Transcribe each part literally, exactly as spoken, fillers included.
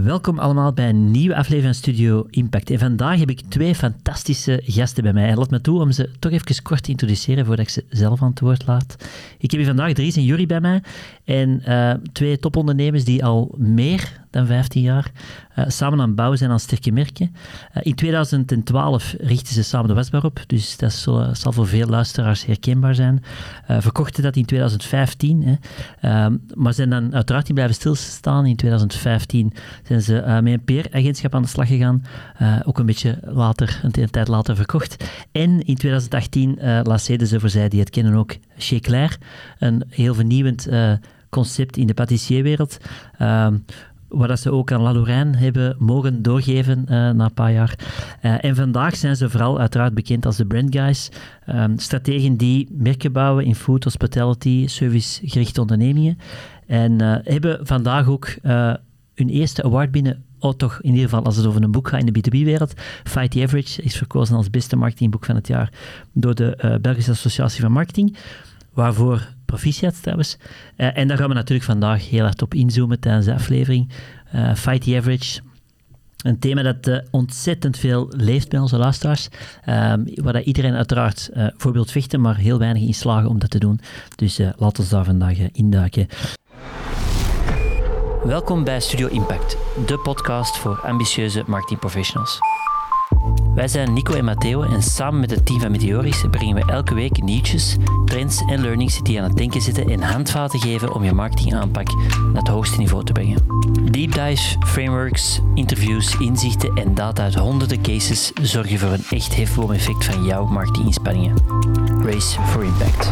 Welkom allemaal bij een nieuwe aflevering van Studio Impact. En vandaag heb ik twee fantastische gasten bij mij. En laat me toe om ze toch even kort te introduceren voordat ik ze zelf aan het woord laat. Ik heb hier vandaag Dries en Yuri bij mij. En uh, twee topondernemers die al meer dan vijftien jaar uh, samen aan het bouwen zijn aan sterke merken. Uh, in tweeduizend twaalf richtten ze samen de wasbar op, dus dat zal, zal voor veel luisteraars herkenbaar zijn. Uh, verkochten dat in tweeduizend vijftien, hè. Uh, maar zijn dan uiteraard niet blijven stilstaan. In tweeduizend vijftien zijn ze uh, met een P R-agentschap aan de slag gegaan, uh, ook een beetje later, een, een tijd later verkocht. En in tweeduizend achttien uh, lanceerden ze, voor zij die het kennen ook, Chez Clair, een heel vernieuwend uh, concept in de patissierwereld. Uh, waar dat ze ook aan La Lorraine hebben mogen doorgeven uh, na een paar jaar. Uh, en vandaag zijn ze vooral uiteraard bekend als de Brand Guys. Um, strategen die merken bouwen in food, hospitality, servicegerichte ondernemingen. En uh, hebben vandaag ook uh, hun eerste award binnen. Oh, toch in ieder geval als het over een boek gaat in de B twee B-wereld. Fight the Average is verkozen als beste marketingboek van het jaar door de uh, Belgische Associatie van Marketing. Waarvoor proficiat trouwens. Uh, en daar gaan we natuurlijk vandaag heel hard op inzoomen tijdens de aflevering. Uh, Fight the Average. Een thema dat uh, ontzettend veel leeft bij onze luisteraars. Uh, waar dat iedereen uiteraard uh, voor wilt vechten, maar heel weinig in slagen om dat te doen. Dus uh, laten we daar vandaag uh, induiken. Welkom bij Studio Impact, de podcast voor ambitieuze marketingprofessionals. Wij zijn Nico en Matteo en samen met het team van Meteoris brengen we elke week nieuwtjes, trends en learnings die aan het denken zitten en handvaten geven om je marketingaanpak naar het hoogste niveau te brengen. Deep dives, frameworks, interviews, inzichten en data uit honderden cases zorgen voor een echt hefboom-effect van jouw marketinginspanningen. Race for Impact.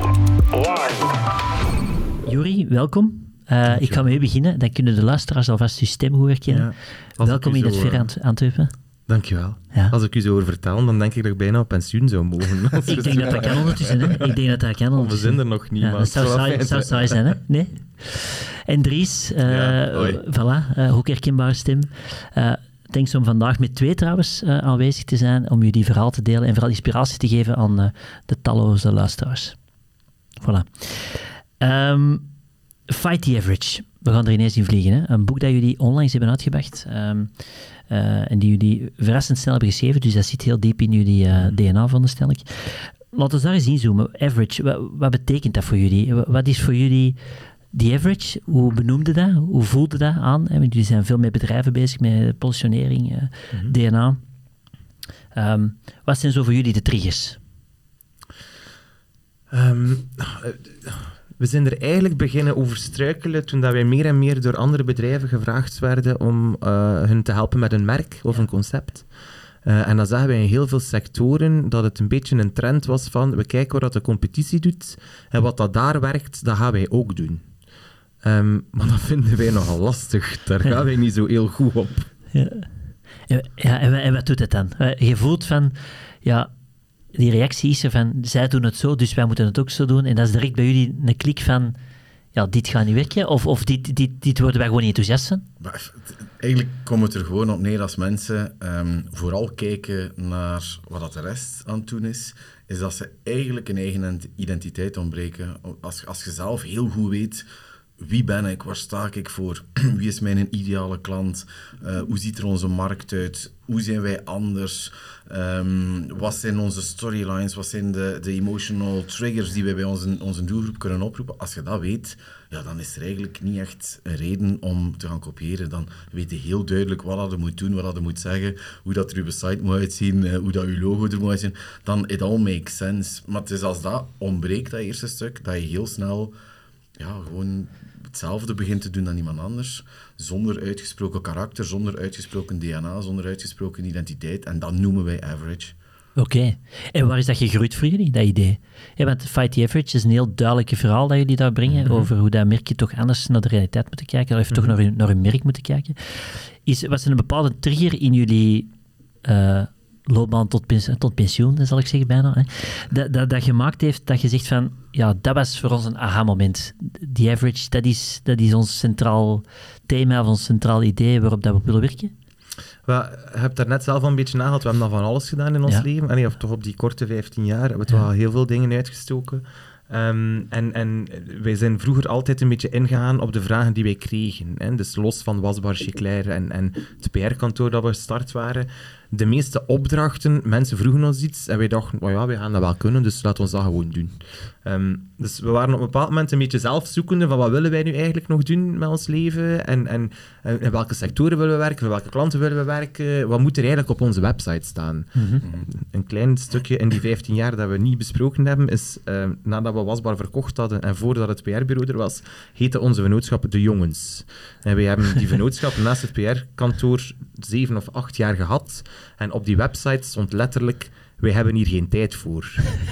Yuri, welkom. Uh, ik ga met u beginnen, dan kunnen de luisteraars alvast uw stem goed herkennen. Ja, welkom in het verre Ant- Antwerpen. Dankjewel. Ja. Als ik u zo hoor vertellen, dan denk ik dat ik bijna op pensioen zou mogen. Ik denk dat dat kan ondertussen, hè. Ik denk dat dat kan ondertussen. We zijn er nog niet, ja, maar dat zou saai, zou saai zijn, hè. Nee? En Dries, uh, ja, voilà, uh, ook herkenbare stem. Uh, Thanks om vandaag met twee trouwens uh, aanwezig te zijn, om jullie verhaal te delen en vooral inspiratie te geven aan uh, de talloze luisteraars. Voilà. Um, Fight the Average. We gaan er ineens in vliegen. Hè. Een boek dat jullie onlangs hebben uitgebracht um, uh, en die jullie verrassend snel hebben geschreven, dus dat zit heel diep in jullie uh, D N A, veronderstel ik. Laten we daar eens inzoomen. Average, wat, wat betekent dat voor jullie? Wat is voor jullie die average? Hoe benoemde dat? Hoe voelde dat aan? Want jullie zijn veel met bedrijven bezig, met positionering, uh, mm-hmm. D N A. Um, wat zijn zo voor jullie de triggers? Um, We zijn er eigenlijk beginnen over struikelen toen dat wij meer en meer door andere bedrijven gevraagd werden om uh, hun te helpen met een merk of een concept. Uh, en dan zagen wij in heel veel sectoren dat het een beetje een trend was van we kijken wat de competitie doet en wat dat daar werkt, dat gaan wij ook doen. Um, maar dat vinden wij nogal lastig. Daar gaan wij niet zo heel goed op. Ja, ja en, en wat doet het dan? Je voelt van, ja... Die reactie is er van, zij doen het zo, dus wij moeten het ook zo doen. En dat is direct bij jullie een klik van, ja, dit gaat niet werken, of, of dit, dit, dit worden wij gewoon niet enthousiast van? Maar eigenlijk komt het er gewoon op neer als mensen um, vooral kijken naar wat dat de rest aan het doen is, is dat ze eigenlijk een eigen identiteit ontbreken. Als, als je zelf heel goed weet, wie ben ik, waar sta ik voor, wie is mijn ideale klant, uh, hoe ziet er onze markt uit, hoe zijn wij anders, um, wat zijn onze storylines, wat zijn de, de emotional triggers die wij bij onze, onze doelgroep kunnen oproepen. Als je dat weet, ja, dan is er eigenlijk niet echt een reden om te gaan kopiëren. Dan weet je heel duidelijk wat dat je moet doen, wat dat je moet zeggen, hoe dat er uw site moet uitzien, uh, hoe dat uw logo er moet uitzien. Dan it all makes sense. Maar het is als dat ontbreekt, dat eerste stuk, dat je heel snel ja, gewoon hetzelfde begint te doen dan iemand anders, zonder uitgesproken karakter, zonder uitgesproken D N A, zonder uitgesproken identiteit. En dat noemen wij average. Oké. Okay. En waar is dat gegroeid voor jullie, dat idee? Ja, want Fight the Average is een heel duidelijk verhaal dat jullie daar brengen, mm-hmm. over hoe dat merk je toch anders naar de realiteit moeten kijken, of mm-hmm. toch naar hun, naar hun merk moeten kijken. Is, was er een bepaalde trigger in jullie uh, loopbaan tot, pens- tot pensioen, zal ik zeggen bijna, hè? Dat, dat, dat gemaakt heeft dat je zegt van, ja, dat was voor ons een aha-moment. Die average, dat is, dat is ons centraal thema, of ons centraal idee waarop dat we willen werken. Well, je hebt daar net zelf al een beetje nagehaald. We hebben dan van alles gedaan in ons ja. leven. En of toch op die korte vijftien jaar hebben we ja. wel heel veel dingen uitgestoken. Um, en, en wij zijn vroeger altijd een beetje ingegaan op de vragen die wij kregen. Hè? Dus los van Wasbar Chiclair en, en het P R-kantoor dat we gestart waren. De meeste opdrachten, mensen vroegen ons iets en wij dachten, oh ja, wij gaan dat wel kunnen, dus laten we ons dat gewoon doen. Um, dus we waren op een bepaald moment een beetje zelfzoekende van wat willen wij nu eigenlijk nog doen met ons leven en, en, en in welke sectoren willen we werken, voor welke klanten willen we werken, wat moet er eigenlijk op onze website staan. Mm-hmm. Een klein stukje in die vijftien jaar dat we niet besproken hebben is, uh, nadat we Wasbar verkocht hadden en voordat het P R-bureau er was, heette onze vennootschap De Jongens. En wij hebben die vennootschap naast het P R-kantoor zeven of acht jaar gehad. En op die website stond letterlijk, wij hebben hier geen tijd voor.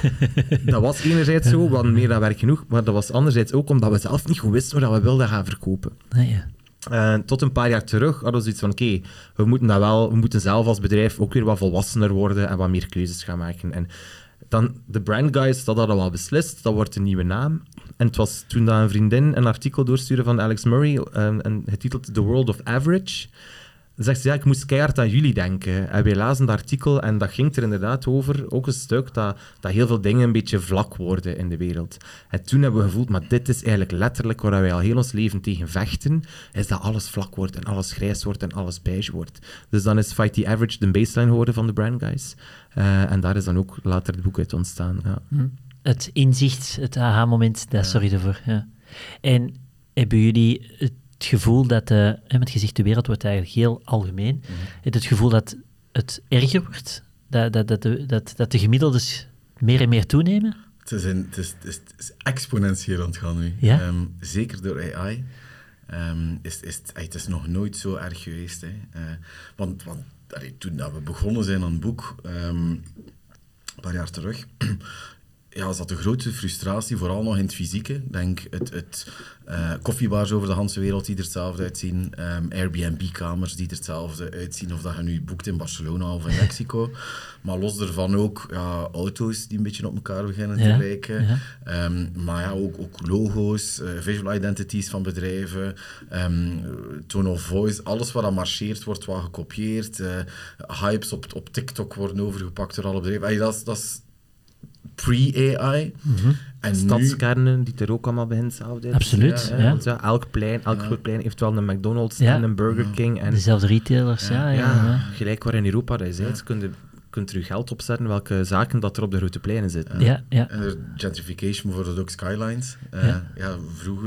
Dat was enerzijds zo, we hadden meer dan werk genoeg, maar dat was anderzijds ook omdat we zelf niet goed wisten wat we wilden gaan verkopen. Nee, ja. Uh, tot een paar jaar terug hadden we zoiets van, oké, okay, we moeten dat wel, we moeten zelf als bedrijf ook weer wat volwassener worden en wat meer keuzes gaan maken. En dan, de Brand Guys, dat hadden we al beslist, dat wordt een nieuwe naam. En het was toen dat een vriendin een artikel doorstuurde van Alex Murray, um, en getiteld The World of Average. Dan zegt ze, ja, ik moest keihard aan jullie denken. En wij lazen dat artikel en dat ging er inderdaad over, ook een stuk, dat, dat heel veel dingen een beetje vlak worden in de wereld. En toen hebben we gevoeld, maar dit is eigenlijk letterlijk waar wij al heel ons leven tegen vechten, is dat alles vlak wordt en alles grijs wordt en alles beige wordt. Dus dan is Fight the Average de baseline geworden van de Brand Guys. Uh, en daar is dan ook later het boek uit ontstaan. Ja. Het inzicht, het aha-moment, dat sorry ervoor. Ja. En hebben jullie het het gevoel dat, uh, met gezegd de wereld wordt eigenlijk heel algemeen, mm-hmm. het, het gevoel dat het erger wordt, dat, dat, dat, de, dat, dat de gemiddeldes meer en meer toenemen? Het is, een, het is, het is, het is exponentieel aan het gaan nu. Ja? Um, zeker door A I. Um, is, is, het is nog nooit zo erg geweest. Hè. Uh, want want allee, toen dat we begonnen zijn aan het boek, um, een paar jaar terug, ja, zat de grote frustratie, vooral nog in het fysieke. Ik denk, het, het uh, koffiebars over de hele wereld die er hetzelfde uitzien, um, Airbnb-kamers die er hetzelfde uitzien, of dat je nu boekt in Barcelona of in Mexico. Maar los daarvan ook ja, auto's die een beetje op elkaar beginnen ja, te lijken. Ja. Um, maar ja, ook, ook logo's, uh, visual identities van bedrijven, um, tone of voice, alles wat aan marcheert wordt wat gekopieerd. Uh, hypes op, op TikTok worden overgepakt door alle bedrijven. Ay, dat is... Dat is pre-A I. Mm-hmm. En stadskernen, nu... die er ook allemaal bij hetzelfde is. Absoluut, ja. ja. Want ja, elk plein, elk ja. groot plein heeft wel een McDonald's ja. en een Burger King. En... dezelfde retailers, ja. ja, ja, ja. Gelijk waar in Europa dat je zei, ja. kunt je kunt er je geld opzetten welke zaken dat er op de grote pleinen zitten. Ja, ja. En de gentrification, bijvoorbeeld ook skylines. Uh, ja. ja, vroeger...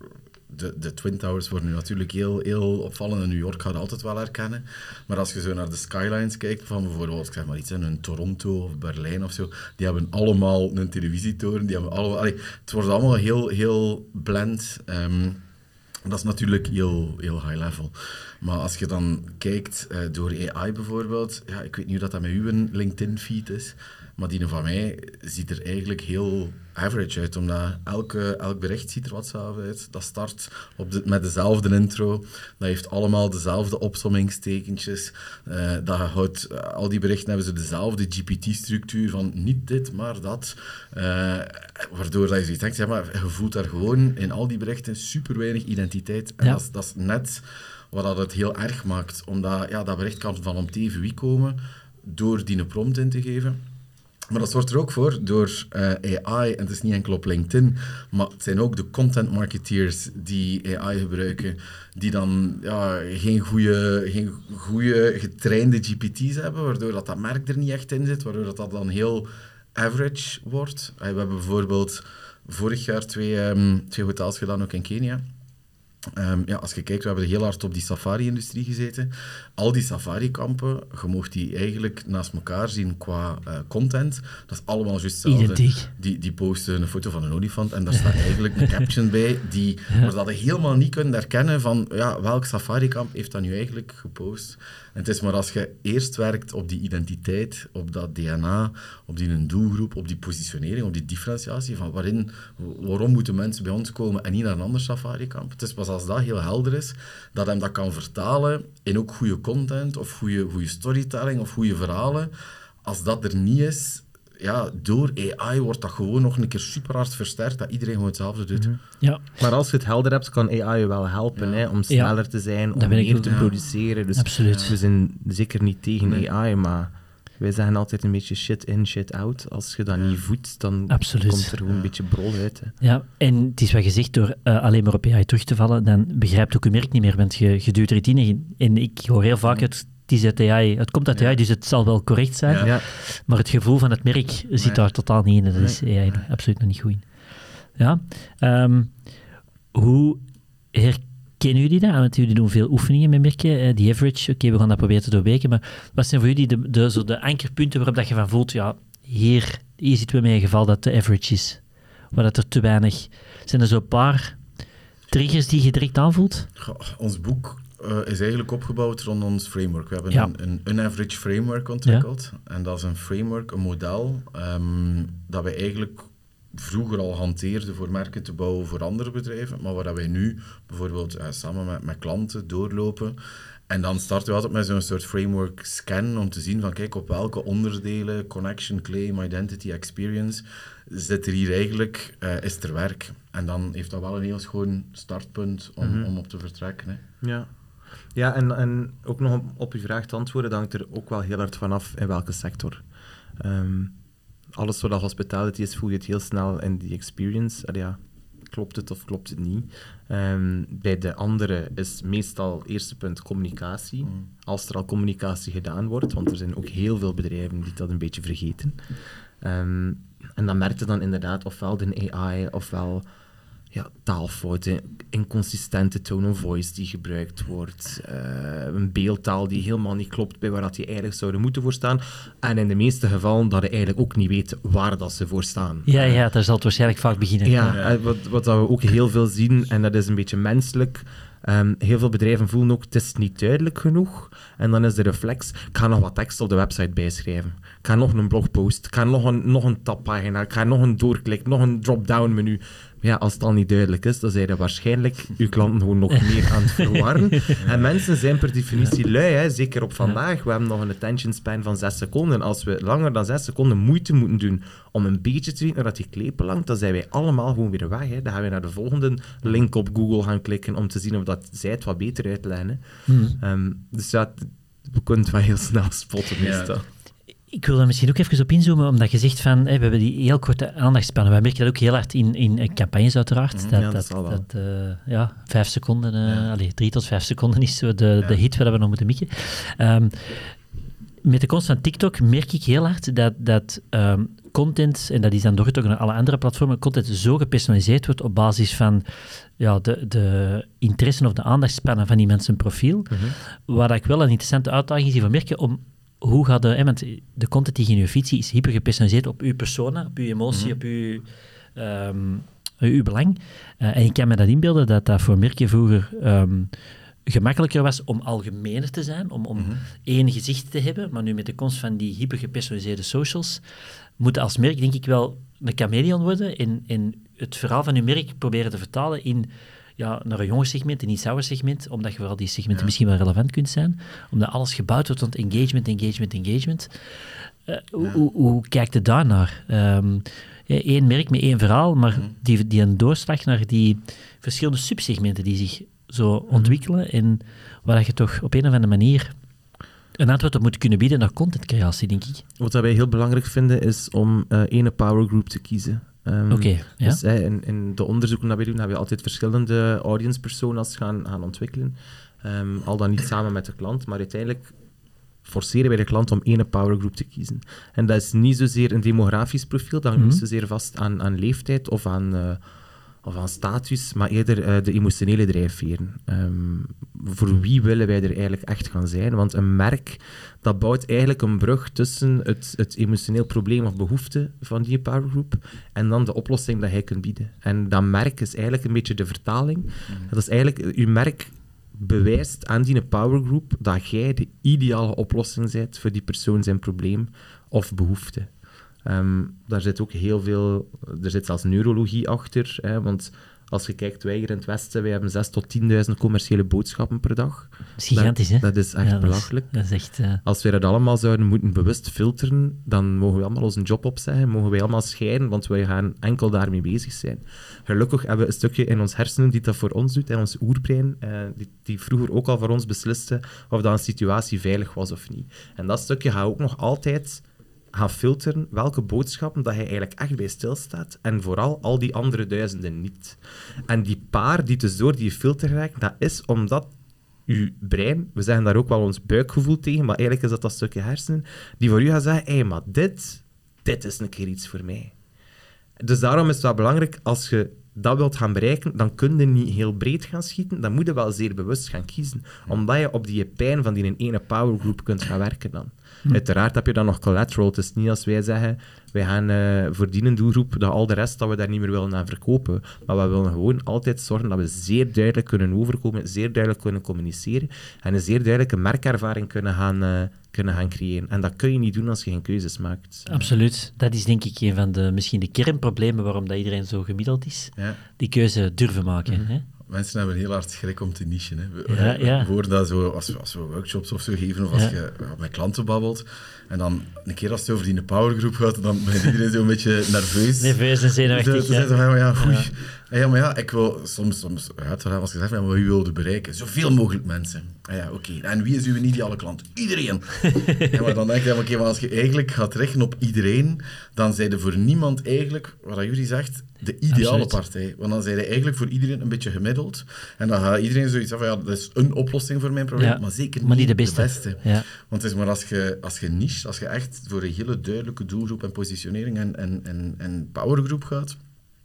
De, de Twin Towers worden nu natuurlijk heel, heel opvallend. In New York gaat altijd wel herkennen. Maar als je zo naar de skylines kijkt, van bijvoorbeeld, ik zeg maar iets, een Toronto of Berlijn of zo, die hebben allemaal een televisietoren. Die hebben allemaal, allee, het wordt allemaal heel, heel blend. Um, dat is natuurlijk heel, heel high level. Maar als je dan kijkt uh, door A I bijvoorbeeld, ja, ik weet niet hoe dat, dat met uw LinkedIn-feed is, maar die van mij ziet er eigenlijk heel average uit, omdat elke, elk bericht ziet er wat hetzelfde uit. Dat start op de, met dezelfde intro, dat heeft allemaal dezelfde opsommingstekentjes, uh, dat houdt, uh, al die berichten hebben ze dezelfde G P T-structuur van niet dit, maar dat. Uh, waardoor dat je zoiets denkt, ja, maar je voelt daar gewoon in al die berichten super weinig identiteit. En ja. dat, is, dat is net wat dat het heel erg maakt, omdat ja, dat bericht kan van om T V komen door die een prompt in te geven. Maar dat zorgt er ook voor, door uh, A I, en het is niet enkel op LinkedIn, maar het zijn ook de content marketeers die A I gebruiken, die dan ja, geen goede geen goede getrainde G P T's hebben, waardoor dat, dat merk er niet echt in zit, waardoor dat, dat dan heel average wordt. Uh, we hebben bijvoorbeeld vorig jaar twee, um, twee hotels gedaan, ook in Kenia. Um, ja, als je kijkt, we hebben heel hard op die safari-industrie gezeten. Al die safari-kampen, je mocht die eigenlijk naast elkaar zien qua uh, content. Dat is allemaal juist hetzelfde. Identiek. Die, die posten een foto van een olifant en daar staat eigenlijk een caption bij, die, ja. waar dat je helemaal niet kunt herkennen van ja, welk safari-kamp heeft dat nu eigenlijk gepost. En het is maar als je eerst werkt op die identiteit, op dat D N A, op die doelgroep, op die positionering, op die differentiatie van waarin, waarom moeten mensen bij ons komen en niet naar een ander safari-kamp. Het is pas als dat heel helder is, dat hem dat kan vertalen in ook goede content, of goede, goede storytelling, of goede verhalen. Als dat er niet is, ja, door A I wordt dat gewoon nog een keer super hard versterkt, dat iedereen gewoon hetzelfde doet. Mm-hmm. Ja. Maar als je het helder hebt, kan A I je wel helpen, ja. hè, om sneller ja. te zijn, om meer te ja. produceren. Dus Absoluut. we zijn zeker niet tegen ja. A I, maar... Wij zeggen altijd een beetje shit in, shit out. Als je dat niet voedt, dan Absoluut. komt er gewoon een beetje brol uit. Hè. Ja, en het is wat gezegd, door uh, alleen maar op A I terug te vallen, dan begrijpt ook je merk niet meer, want je, je duwt er iets in en, je- en ik hoor heel vaak, het, het, is uit A I, het komt uit A I, dus het zal wel correct zijn, Ja. Ja. maar het gevoel van het merk zit Nee. daar totaal niet in en dat is A I Nee. absoluut nog niet goed in. Ja, ehm, hoe herkennen jullie dat? Want jullie doen veel oefeningen met merken, eh, die average, oké, we gaan dat proberen te doorbreken, maar wat zijn voor jullie de, de, zo de ankerpunten waarop dat je van voelt, ja, hier, hier zitten we met een geval dat de average is, waar dat er te weinig... Zijn er zo'n paar triggers die je direct aanvoelt? Goh, ons boek uh, is eigenlijk opgebouwd rond ons framework. We hebben Ja. een, een unaverage framework ontwikkeld. En dat is een framework, een model, um, dat wij eigenlijk vroeger al hanteerden voor merken te bouwen voor andere bedrijven, maar waar dat wij nu bijvoorbeeld uh, samen met, met klanten doorlopen. En dan starten we altijd met zo'n soort framework scan om te zien van kijk, op welke onderdelen, connection, claim, identity, experience, zit er hier eigenlijk, uh, is er werk. En dan heeft dat wel een heel schoon startpunt om, Mhm. om op te vertrekken. Hè. Ja, ja en, en ook nog op, op uw vraag te antwoorden, dat hangt er ook wel heel hard vanaf in welke sector. Ehm, alles wat hospitality is, voel je het heel snel in die experience. Allee, ja, klopt het of klopt het niet? Ehm, bij de andere is meestal eerste punt communicatie. Mm. Als er al communicatie gedaan wordt, want er zijn ook heel veel bedrijven die dat een beetje vergeten. Ehm, en dan merk je dan inderdaad ofwel de A I, ofwel ja, taalfouten, inconsistente tone of voice die gebruikt wordt, uh, een beeldtaal die helemaal niet klopt bij waar dat die eigenlijk zouden moeten voor staan. En in de meeste gevallen dat je eigenlijk ook niet weet waar dat ze voor staan. Ja, ja, daar zal het waarschijnlijk vaak beginnen. Ja, Ja. eh, wat, wat dat we ook heel veel zien, en dat is een beetje menselijk, um, heel veel bedrijven voelen ook, het is niet duidelijk genoeg. En dan is de reflex, ik ga nog wat tekst op de website bijschrijven. Ik ga nog een blogpost, ik ga nog een, nog een tabpagina, ik ga nog een doorklik, nog een drop-down menu. Maar ja, als het al niet duidelijk is, dan zijn er waarschijnlijk uw klanten gewoon nog meer aan het verwarren. En mensen zijn per definitie lui, hè, zeker op vandaag. We hebben nog een attention span van zes seconden. Als we langer dan zes seconden moeite moeten doen om een beetje te weten waar dat die kleep belangt, dan zijn wij allemaal gewoon weer weg. Hè. Dan gaan we naar de volgende link op Google gaan klikken om te zien of dat zij het wat beter uitleggen. Hè. Hmm. Um, dus ja, t- we kunnen het wel heel snel spotten Ja. meestal. Ik wil daar misschien ook even op inzoomen, omdat je zegt van, hè, we hebben die heel korte aandachtspannen. Wij merken dat ook heel hard in, in eh, campagnes uiteraard. Mhm, dat, ja, dat dat, zal wel. dat eh, ja, vijf seconden, eh, Ja. allee, drie tot vijf seconden is zo de, Ja. de hit waar we nog moeten mikken. Ehm, met de komst van TikTok merk ik heel hard dat, dat ehm, content, en dat is dan doorgetrokken naar alle andere platformen, content zo gepersonaliseerd wordt op basis van ja, de, de interesse of de aandachtspannen van die mensen profiel. Mhm. Waar ik wel een interessante uitdaging zie van merken om hoe gaat de... hè, want de content die je in je feed ziet is hyper gepersonaliseerd op uw persona, op uw emotie, Mhm. op uw, ehm, uw belang. Uh, en ik kan me dat inbeelden dat dat voor merken vroeger ehm, gemakkelijker was om algemener te zijn, om, om Mhm. één gezicht te hebben, maar nu met de komst van die hyper gepersonaliseerde socials, moet als merk denk ik wel een chameleon worden en, en het verhaal van uw merk proberen te vertalen in... Ja, naar een jonger segment, een iets ouder segment, omdat je vooral die segmenten Ja. misschien wel relevant kunt zijn, omdat alles gebouwd wordt rond engagement, engagement, engagement. Uh, hoe, Ja. hoe, hoe kijkt je daarnaar? Um, Eén merk met één verhaal, maar Mhm. die, die een doorslag naar die verschillende subsegmenten die zich zo ontwikkelen en waar je toch op een of andere manier een antwoord op moet kunnen bieden naar contentcreatie, denk ik. Wat dat wij heel belangrijk vinden, is om uh, ene powergroup te kiezen. Um, Oké, ja. Dus hè, in, in de onderzoeken dat wij doen, hebben we altijd verschillende audience personas gaan, gaan ontwikkelen. Um, al dan niet samen met de klant, maar uiteindelijk forceren wij de klant om één powergroup te kiezen. En dat is niet zozeer een demografisch profiel, dat hangt Mhm. niet zozeer vast aan, aan leeftijd of aan, uh, of aan status, maar eerder uh, de emotionele drijfveren. Um, voor wie willen wij er eigenlijk echt gaan zijn? Want een merk, dat bouwt eigenlijk een brug tussen het, het emotioneel probleem of behoefte van die powergroup en dan de oplossing dat hij kunt bieden. En dat merk is eigenlijk een beetje de vertaling. Mhm. Dat is eigenlijk, uw merk bewijst aan die powergroup dat jij de ideale oplossing bent voor die persoon zijn probleem of behoefte. Um, daar zit ook heel veel... Er zit zelfs neurologie achter, hè, want Als je kijkt, wij hier in het Westen, wij hebben zes tot tienduizend commerciële boodschappen per dag. Dat is gigantisch, hè? Dat is echt Ja, belachelijk. Dat is, dat is echt... Uh... Als wij dat allemaal zouden moeten bewust filteren, dan mogen we allemaal onze job opzeggen, mogen wij allemaal scheiden, want wij gaan enkel daarmee bezig zijn. Gelukkig hebben we een stukje in ons hersenen die dat voor ons doet, in ons oerbrein, uh, die, die vroeger ook al voor ons besliste of dat een situatie veilig was of niet. En dat stukje gaat ook nog altijd gaan filteren welke boodschappen dat hij eigenlijk echt bij stilstaat en vooral al die andere duizenden niet. En die paar die dus door die filter raken, dat is omdat uw brein, we zeggen daar ook wel ons buikgevoel tegen, maar eigenlijk is dat dat stukje hersenen, die voor u gaat zeggen, hé, hey, maar dit, dit is een keer iets voor mij. Dus daarom is het wel belangrijk, als je dat wilt gaan bereiken, dan kun je niet heel breed gaan schieten, dan moet je wel zeer bewust gaan kiezen, omdat je op die pijn van die ene powergroup kunt gaan werken dan. Hm. Uiteraard heb je dan nog collateral, het is niet als wij zeggen, wij gaan uh, voor die doelgroep, dat al de rest dat we daar niet meer willen aan verkopen, maar we willen gewoon altijd zorgen dat we zeer duidelijk kunnen overkomen, zeer duidelijk kunnen communiceren en een zeer duidelijke merkervaring kunnen gaan, uh, kunnen gaan creëren. En dat kun je niet doen als je geen keuzes maakt. Absoluut. Dat is denk ik een van de, misschien de kernproblemen waarom dat iedereen zo gemiddeld is. Ja. Die keuze durven maken. Mm-hmm. Hè? Mensen hebben heel hard schrik om te nichen. Hè. We, ja, ja. we horen dat zo, als we, als we workshops of zo geven, of als ja. je met klanten babbelt, en dan een keer als het over die powergroep gaat, dan begint iedereen zo een beetje nerveus. Nerveus en zenuwachtig. Dus, ja. Maar ja, oei. Ja. ja, maar ja, ik wil soms, soms uiteraard, als je zegt, maar wie wilde bereiken? Zoveel mogelijk mensen. Ah ja, oké. Okay. En wie is uw ideale klant? Iedereen. ja, maar dan denk je, oké, okay, maar als je eigenlijk gaat richten op iedereen, dan zijn er voor niemand eigenlijk, wat jullie zegt, de ideale Absoluut. partij. Want dan zijn je eigenlijk voor iedereen een beetje gemiddeld. En dan gaat iedereen zoiets zeggen van, ja, dat is een oplossing voor mijn probleem, ja, maar zeker niet, maar niet de beste. De beste. Ja. Want het is maar als je, als je niche, als je echt voor een hele duidelijke doelgroep en positionering en, en, en, en powergroep gaat,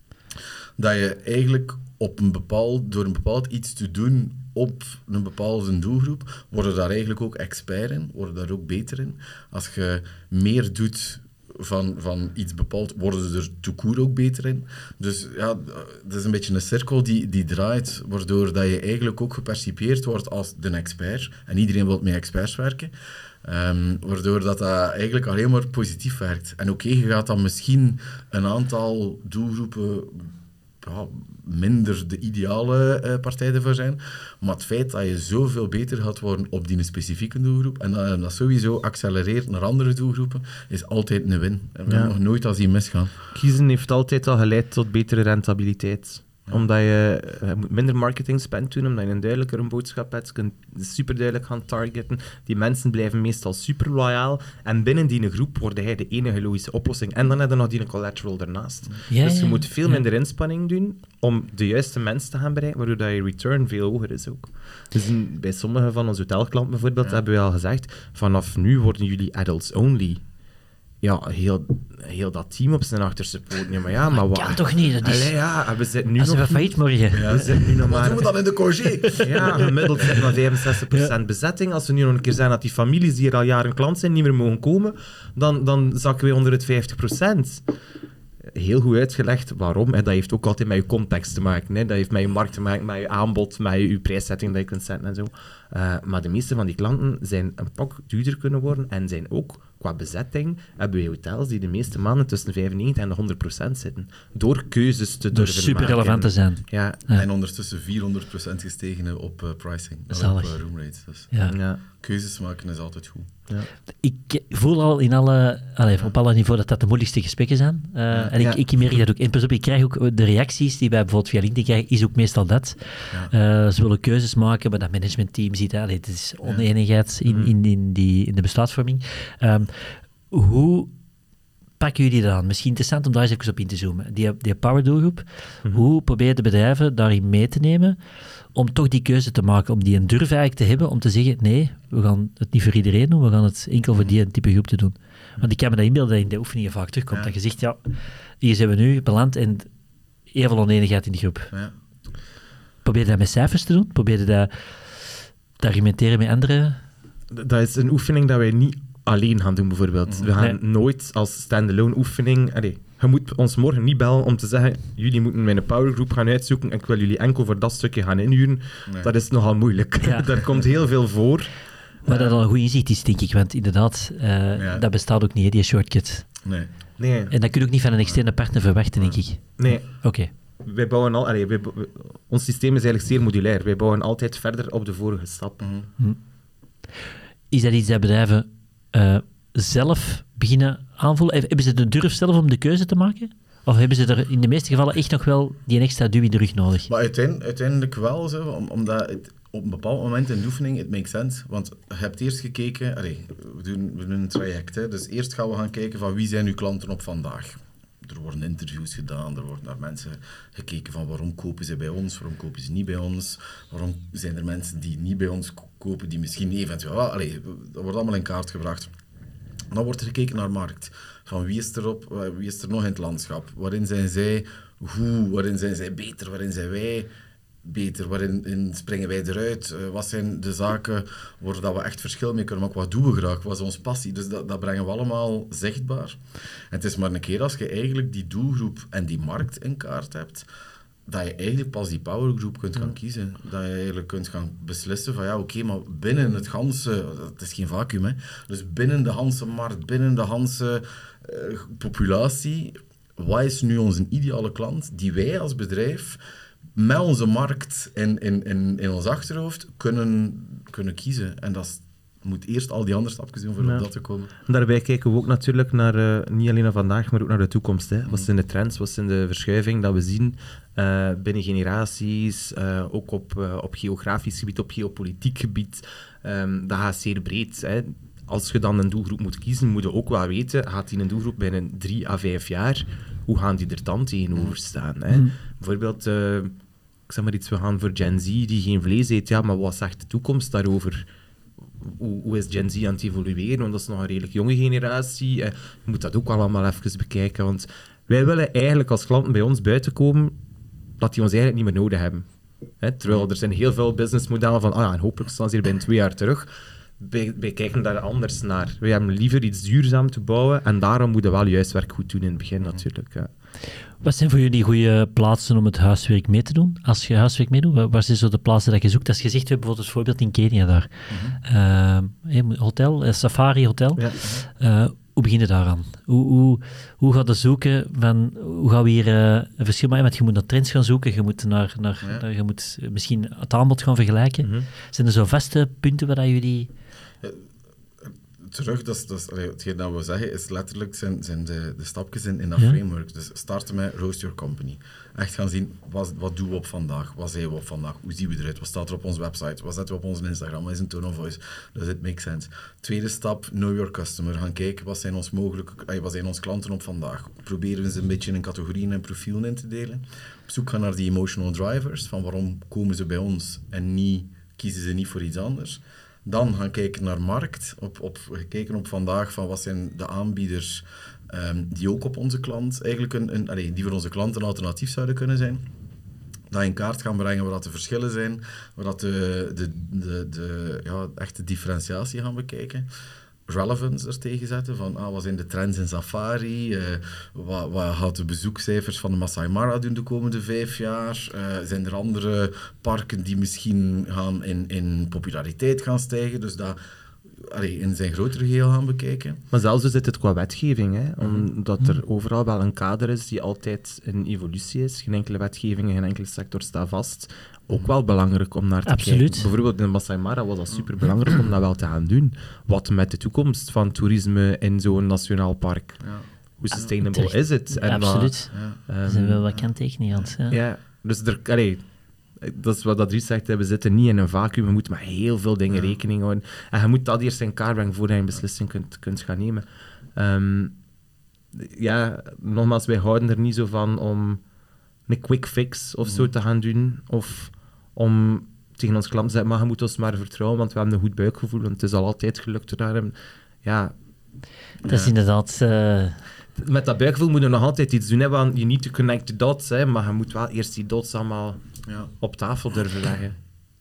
dat je eigenlijk op een bepaald, door een bepaald iets te doen op een bepaalde doelgroep, worden daar eigenlijk ook expert in, worden daar ook beter in. Als je meer doet van, van iets bepaald, worden ze er tout court ook beter in. Dus ja, dat is een beetje een cirkel die, die draait, waardoor dat je eigenlijk ook gepercipieerd wordt als de expert. En iedereen wil met experts werken. Um, waardoor dat, dat eigenlijk alleen maar positief werkt. En oké, okay, je gaat dan misschien een aantal doelgroepen ja, minder de ideale uh, partij ervoor zijn, maar het feit dat je zoveel beter gaat worden op die specifieke doelgroep en dat, uh, dat sowieso accelereert naar andere doelgroepen, is altijd een win. En we ja. hebben nog nooit als die misgaan. Kiezen heeft altijd al geleid tot betere rentabiliteit. Ja. Omdat je, je moet minder marketing spend doen, omdat je een duidelijker een boodschap hebt, je kunt super duidelijk gaan targeten. Die mensen blijven meestal super loyaal en binnen die groep word jij de enige logische oplossing. En dan heb je nog die collateral daarnaast. Ja, dus je ja, moet veel ja. minder inspanning doen om de juiste mensen te gaan bereiken, waardoor dat je return veel hoger is ook. Dus in, bij sommige van onze hotelklanten bijvoorbeeld ja. hebben we al gezegd, vanaf nu worden jullie adults only. Ja, heel, heel dat team op zijn achterste poten. Ja, maar ja, maar wat... kan toch niet? Dat is... Allee, ja, we zitten nu Als nog... we failliet morgen. Ja, we zitten nu nog maar... Wat doen we dan in de congé? Ja, gemiddeld zitten we vijfenzestig procent ja. bezetting. Als we nu nog een keer zeggen dat die families die hier al jaren klant zijn niet meer mogen komen, dan, dan zakken we onder het vijftig procent. Heel goed uitgelegd waarom. Hè. Dat heeft ook altijd met je context te maken. Hè. Dat heeft met je markt te maken, met je aanbod, met je, je prijszetting dat je kunt zetten en zo. Uh, maar de meeste van die klanten zijn een pak duurder kunnen worden en zijn ook, qua bezetting, hebben we hotels die de meeste maanden tussen vijfennegentig en honderd procent zitten. Door keuzes te durven maken. Super relevant te zijn. Ja. Ja. En ondertussen vierhonderd procent gestegen op uh, pricing. Zalig. Op uh, room rates. Dus ja. Ja. Keuzes maken is altijd goed. Ja. Ik voel al in alle, allez, op alle niveaus dat dat de moeilijkste gesprekken zijn. Uh, ja. En ik, ja. ik merk dat ook. En pas op, ik krijg ook de reacties die wij bijvoorbeeld via LinkedIn krijgen, is ook meestal dat. Ja. Uh, ze willen keuzes maken, maar dat managementteam ziet, allee, het is oneenigheid in, in, in, die, in de besluitvorming. Um, hoe pakken jullie dat aan? Misschien interessant om daar eens even op in te zoomen. Die, die powerdoelgroep, mm-hmm. hoe probeer je de bedrijven daarin mee te nemen om toch die keuze te maken, om die een durf eigenlijk te hebben om te zeggen, nee, we gaan het niet voor iedereen doen, we gaan het enkel voor die type groep te doen. Want ik kan me dat inbeelden dat in de oefeningen vaak terugkomt, ja. dat je zegt, ja, hier zijn we nu beland en heel veel oneenigheid in de groep. Ja. Probeer je dat met cijfers te doen? Probeer je dat te argumenteren met anderen? Dat is een oefening dat wij niet alleen gaan doen, bijvoorbeeld. Mm-hmm. We gaan nee. nooit als standalone oefening... Allee, je moet ons morgen niet bellen om te zeggen, jullie moeten mijn powergroep gaan uitzoeken en ik wil jullie enkel voor dat stukje gaan inhuren. Nee. Dat is nogal moeilijk. Ja. Daar komt heel veel voor. Maar dat al een goed inzicht is, denk ik, want inderdaad, uh, ja. dat bestaat ook niet, hè, die shortcut. Nee. nee. En dat kun je ook niet van een externe partner verwachten, denk ik. Nee. Oké. Okay. wij bouwen al, allee, wij, ons systeem is eigenlijk zeer modulair. Wij bouwen altijd verder op de vorige stap. Mm-hmm. Hm. Is dat iets dat bedrijven uh, zelf beginnen aanvoelen? Hebben ze de durf zelf om de keuze te maken? Of hebben ze er in de meeste gevallen echt nog wel die extra duw in de rug nodig? Maar uiteindelijk, uiteindelijk wel, zo, om, omdat het op een bepaald moment in de oefening, het makes sense. Want je hebt eerst gekeken, allee, we, doen, we doen een traject, hè, dus eerst gaan we gaan kijken van wie zijn uw klanten op vandaag. Er worden interviews gedaan, er wordt naar mensen gekeken van waarom kopen ze bij ons, waarom kopen ze niet bij ons, waarom zijn er mensen die niet bij ons kopen, die misschien eventueel... Well, allee, dat wordt allemaal in kaart gebracht. Dan wordt er gekeken naar markt. Van wie is er op, wie is er nog in het landschap? Waarin zijn zij goed, waarin zijn zij beter, waarin zijn wij beter, waarin in springen wij eruit? Uh, wat zijn de zaken waar dat we echt verschil mee kunnen maken? Wat doen we graag? Wat is onze passie? Dus dat, dat brengen we allemaal zichtbaar. En het is maar een keer als je eigenlijk die doelgroep en die markt in kaart hebt, dat je eigenlijk pas die powergroep kunt gaan kiezen. Dat je eigenlijk kunt gaan beslissen van ja, oké, okay, maar binnen het ganse... Het is geen vacuüm, hè. Dus binnen de ganse markt, binnen de ganse uh, populatie, wat is nu onze ideale klant die wij als bedrijf met onze markt in, in, in, in ons achterhoofd kunnen, kunnen kiezen. En dat is, moet eerst al die andere stapjes doen voor ja. op dat te komen. Daarbij kijken we ook natuurlijk naar, uh, niet alleen naar vandaag, maar ook naar de toekomst. Hè. Wat zijn de trends, wat zijn de verschuivingen dat we zien uh, binnen generaties, uh, ook op, uh, op geografisch gebied, op geopolitiek gebied. Um, dat gaat zeer breed. Hè. Als je dan een doelgroep moet kiezen, moet je ook wel weten, gaat die een doelgroep binnen drie à vijf jaar, hoe gaan die er dan tegenover staan? Hè? Mm. Bijvoorbeeld, uh, ik zeg maar iets, we gaan voor Gen Z die geen vlees eet, ja, maar wat zegt de toekomst daarover? Hoe, hoe is Gen Z aan het evolueren? Want dat is nog een redelijk jonge generatie. Uh, je moet dat ook allemaal even bekijken, want wij willen eigenlijk als klanten bij ons buiten komen dat die ons eigenlijk niet meer nodig hebben. Hè? Terwijl er zijn heel veel businessmodellen van, ah ja, en hopelijk staan ze hier binnen twee jaar terug. Wij, wij kijken daar anders naar. Wij hebben liever iets duurzaam te bouwen en daarom moeten we wel juist werk goed doen in het begin natuurlijk. Ja. Wat zijn voor jullie goede plaatsen om het huiswerk mee te doen? Als je huiswerk meedoet, waar zijn zo de plaatsen dat je zoekt? Als je zegt, we hebben bijvoorbeeld het voorbeeld in Kenia daar. Mm-hmm. Uh, hotel, uh, Safari Hotel. Ja. Uh, hoe begin je daaraan? Hoe, hoe, hoe ga je zoeken van, hoe gaan we hier uh, een verschil maken? Want je moet naar trends gaan zoeken, je moet, naar, naar, ja. naar, je moet misschien het aanbod gaan vergelijken. Mm-hmm. Zijn er zo vaste punten waar jullie... Ja, terug, dat is, dat is, allee, hetgeen dat we zeggen, is letterlijk zijn, zijn de, de stapjes in, in dat ja. framework. Dus starten met Roast Your Company. Echt gaan zien, wat, wat doen we op vandaag? Wat zijn we op vandaag? Hoe zien we eruit? Wat staat er op onze website? Wat zetten we op onze Instagram? Wat is een tone of voice? Dus it makes sense. Tweede stap, Know Your Customer. Gaan kijken, wat zijn, ons mogelijke, allee, wat zijn onze klanten op vandaag? Proberen we ze een beetje in categorieën en profielen in te delen. Op zoek gaan naar die emotional drivers, van waarom komen ze bij ons en niet, kiezen ze niet voor iets anders. Dan gaan kijken naar markt, op, op, kijken op vandaag van wat zijn de aanbieders um, die ook op onze klant, eigenlijk een, een, allez, die voor onze klant een alternatief zouden kunnen zijn. Dat in kaart gaan brengen waar dat de verschillen zijn, waar dat de, de, de, de ja, echte differentiatie gaan bekijken. Relevance er tegen zetten, van ah, wat zijn de trends in Safari, uh, wat, wat gaat de bezoekcijfers van de Masai Mara doen de komende vijf jaar, uh, zijn er andere parken die misschien gaan in, in populariteit gaan stijgen, dus dat allee, in zijn grotere geheel gaan bekijken. Maar zelfs zit het qua wetgeving, hè? Omdat er overal wel een kader is die altijd in evolutie is, geen enkele wetgeving in geen enkele sector staat vast. Ook wel belangrijk om naar te Absoluut. kijken. Bijvoorbeeld in de Masai Mara was dat super belangrijk om dat wel te gaan doen. Wat met de toekomst van toerisme in zo'n nationaal park? Ja. Hoe sustainable ja, is het? Ja, absoluut. Ja. Um, er zijn wel wat kanttekeningen. Ja. ja, dus er, allee, dat is wat Dries zegt, we zitten niet in een vacuüm, we moeten met heel veel dingen ja. rekening houden. En je moet dat eerst in kaart brengen voordat je een beslissing kunt, kunt gaan nemen. Um, ja, nogmaals, wij houden er niet zo van om een quick fix of zo te gaan doen, of om tegen ons klant te zeggen, maar je moet ons maar vertrouwen, want we hebben een goed buikgevoel, want het is al altijd gelukt door hem. Ja. Dat is ja. inderdaad... Uh... Met dat buikgevoel moet je nog altijd iets doen, hè, want you need to connect the dots, hè, maar je moet wel eerst die dots allemaal ja. op tafel durven leggen.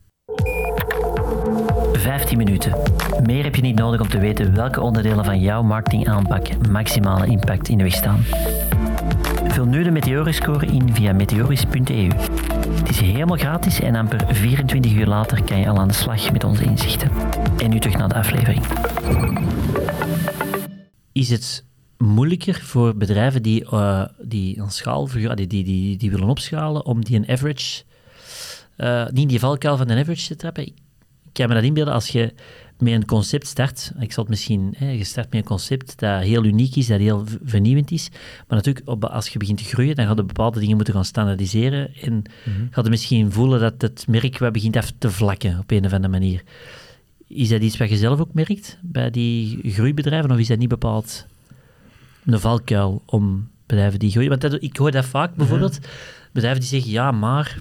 vijftien minuten. Meer heb je niet nodig om te weten welke onderdelen van jouw marketingaanpak maximale impact in de weg staan. Vul nu de Meteoris-score in via meteoris punt e u. Het is helemaal gratis en amper vierentwintig uur later kan je al aan de slag met onze inzichten. En nu terug naar de aflevering. Is het moeilijker voor bedrijven die, uh, die een schaal, die, die, die, die willen opschalen, om die een average, uh, niet in die valkuil van een average te trappen. Ik kan me dat inbeelden als je met een concept start. Ik zal het misschien, hè, je start met een concept dat heel uniek is, dat heel vernieuwend is. Maar natuurlijk, op, als je begint te groeien, dan ga je bepaalde dingen moeten gaan standaardiseren. En mm-hmm. ga je misschien voelen dat het merk wat begint af te vlakken op een of andere manier. Is dat iets wat je zelf ook merkt bij die groeibedrijven, of is dat niet bepaald een valkuil om bedrijven die groeien? Want dat, ik hoor dat vaak bijvoorbeeld, ja. bedrijven die zeggen, ja, maar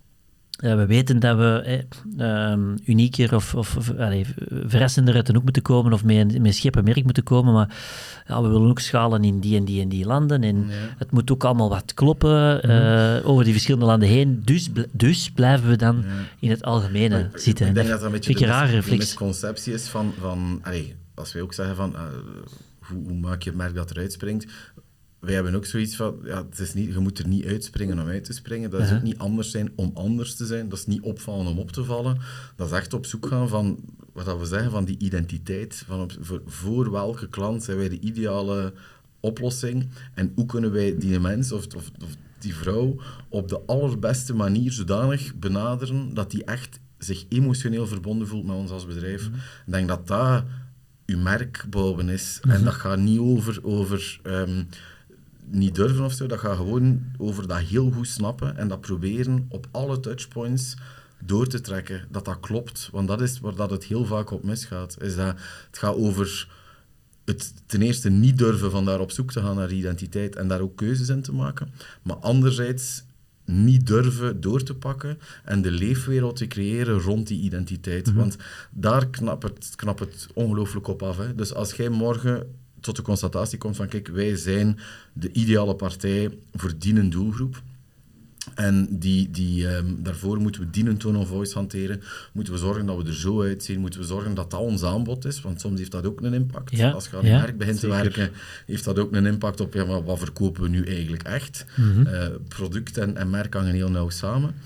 uh, we weten dat we eh, um, unieker of, of, of allez, verrassender uit de hoek moeten komen of met een, met een scherper merk moeten komen, maar ja, we willen ook schalen in die en die en die landen en ja. het moet ook allemaal wat kloppen uh, mm. over die verschillende landen heen. Dus, dus blijven we dan ja. in het algemene maar, zitten. Ik denk dat dat een beetje de, de, mis, de misconceptie is van, van allez, als wij ook zeggen van uh, hoe, hoe maak je het merk dat eruit springt. Wij hebben ook zoiets van, ja, het is niet, je moet er niet uitspringen om uit te springen. Dat is uh-huh. ook niet anders zijn om anders te zijn. Dat is niet opvallen om op te vallen. Dat is echt op zoek gaan van, wat we zeggen, van die identiteit. Van op, voor, voor welke klant zijn wij de ideale oplossing? En hoe kunnen wij die mens of, of, of die vrouw op de allerbeste manier zodanig benaderen dat die echt zich emotioneel verbonden voelt met ons als bedrijf? Uh-huh. Ik denk dat dat uw merk bouwen is. Uh-huh. En dat gaat niet over... over um, niet durven of zo, dat gaat gewoon over dat heel goed snappen en dat proberen op alle touchpoints door te trekken, dat dat klopt. Want dat is waar dat het heel vaak op misgaat. Is dat het gaat over het ten eerste niet durven van daar op zoek te gaan naar identiteit en daar ook keuzes in te maken, maar anderzijds niet durven door te pakken en de leefwereld te creëren rond die identiteit. Mm-hmm. Want daar knapt het, knap het ongelooflijk op af. Hè. Dus als jij morgen tot de constatatie komt van, kijk, wij zijn de ideale partij voor die doelgroep. En die, die, um, daarvoor moeten we die tone of voice hanteren. Moeten we zorgen dat we er zo uitzien. Moeten we zorgen dat dat ons aanbod is. Want soms heeft dat ook een impact. Ja, als je aan je ja, merk begint zeker. te werken, heeft dat ook een impact op ja, maar wat verkopen we nu eigenlijk echt. Mm-hmm. Uh, product en, en merk hangen heel nauw samen.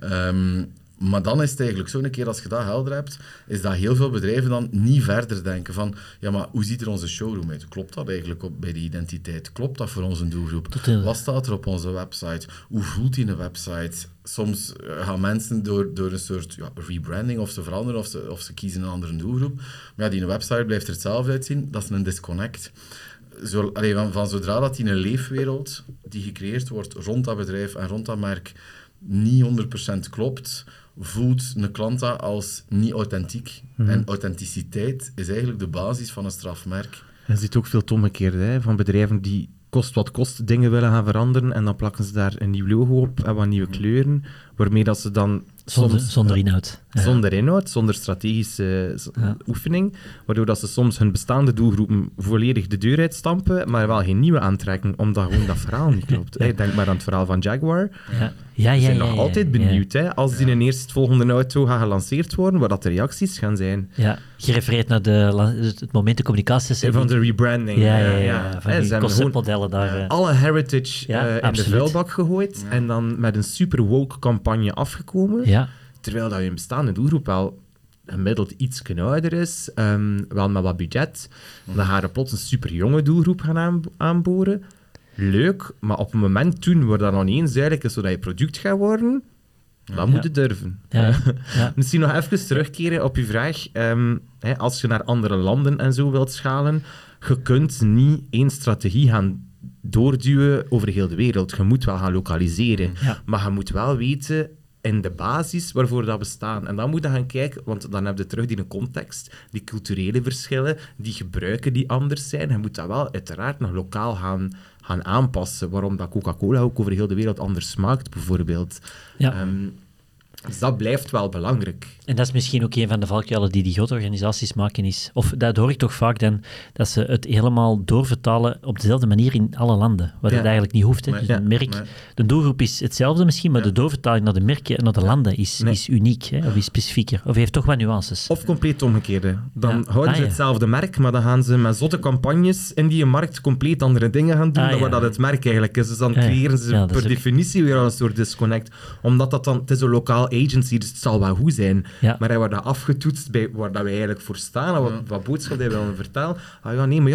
Um, Maar dan is het eigenlijk zo, een keer als je dat helder hebt, is dat heel veel bedrijven dan niet verder denken van, ja, maar hoe ziet er onze showroom uit? Klopt dat eigenlijk op, bij die identiteit? Klopt dat voor onze doelgroep? Totaal. Wat staat er op onze website? Hoe voelt die een website? Soms gaan mensen door, door een soort ja, rebranding of ze veranderen of ze, of ze kiezen een andere doelgroep. Maar ja, die website blijft er hetzelfde uitzien. Dat is een disconnect. Zo, allee, van, van zodra dat die een leefwereld die gecreëerd wordt rond dat bedrijf en rond dat merk niet honderd procent klopt, voelt een klant dat als niet authentiek. Mm-hmm. En authenticiteit is eigenlijk de basis van een strafmerk. Je ziet ook veel het omgekeerde, hè, van bedrijven die kost wat kost dingen willen gaan veranderen en dan plakken ze daar een nieuw logo op en wat nieuwe kleuren, waarmee dat ze dan Zonder, soms, zonder inhoud. Ja. Zonder inhoud, zonder strategische ja. oefening, waardoor dat ze soms hun bestaande doelgroepen volledig de deur uitstampen, maar wel geen nieuwe aantrekken, omdat gewoon dat verhaal niet klopt. Ja. Hey, denk maar aan het verhaal van Jaguar. Ja. Ja, ja, Ze zijn ja, nog ja, altijd ja, benieuwd, ja. hè, als die een eerstvolgende auto gaat gelanceerd worden, wat dat de reacties gaan zijn. Ja, je refereert naar de, het moment de communicatie. Van de rebranding. Ja, ja, ja, ja. ja. Van Hey, die conceptmodellen daar. Uh, alle heritage ja, uh, in de vuilbak gegooid ja. en dan met een super woke campagne afgekomen. Ja. Terwijl dat je bestaande doelgroep wel gemiddeld iets ouder is, um, wel met wat budget. Dan gaan we plots een super jonge doelgroep gaan aan, aanboren. Leuk, maar op een moment toen waar dat nog niet eens duidelijk is zodat je product gaat worden, dan ja. moet je durven. Ja. Ja. Misschien nog even terugkeren op je vraag. Um, hè, als je naar andere landen en zo wilt schalen, je kunt niet één strategie gaan doorduwen over heel de wereld. Je moet wel gaan lokaliseren. Ja. Maar je moet wel weten in de basis waarvoor dat we staan. En dan moet je gaan kijken, want dan heb je terug die context, die culturele verschillen, die gebruiken die anders zijn. Je moet dat wel uiteraard nog lokaal gaan, gaan aanpassen. Waarom dat Coca-Cola ook over heel de wereld anders smaakt, bijvoorbeeld. Ja. Um, dus dat blijft wel belangrijk. En dat is misschien ook een van de valkuilen die die grote organisaties maken is, of dat hoor ik toch vaak dan, dat ze het helemaal doorvertalen op dezelfde manier in alle landen, wat ja. het eigenlijk niet hoeft. Hè. Nee, dus een merk, nee. de doelgroep is hetzelfde misschien, maar ja. de doorvertaling naar de merken en naar de landen is, nee. is uniek, hè, of is specifieker, of heeft toch wat nuances. Of compleet omgekeerde. Dan ja. houden ah, ze ja. hetzelfde merk, maar dan gaan ze met zotte campagnes in die markt compleet andere dingen gaan doen ah, dan ja. wat dat het merk eigenlijk is. Dus dan ja, creëren ze ja, per definitie ook... weer al een soort disconnect. Omdat dat dan, het is een lokaal agency, dus het zal wel goed zijn. Ja. Maar hij wordt dat afgetoetst bij waar dat wij eigenlijk voor staan, en wat, wat boodschap hij willen vertellen. Ah ja, nee, maar ja,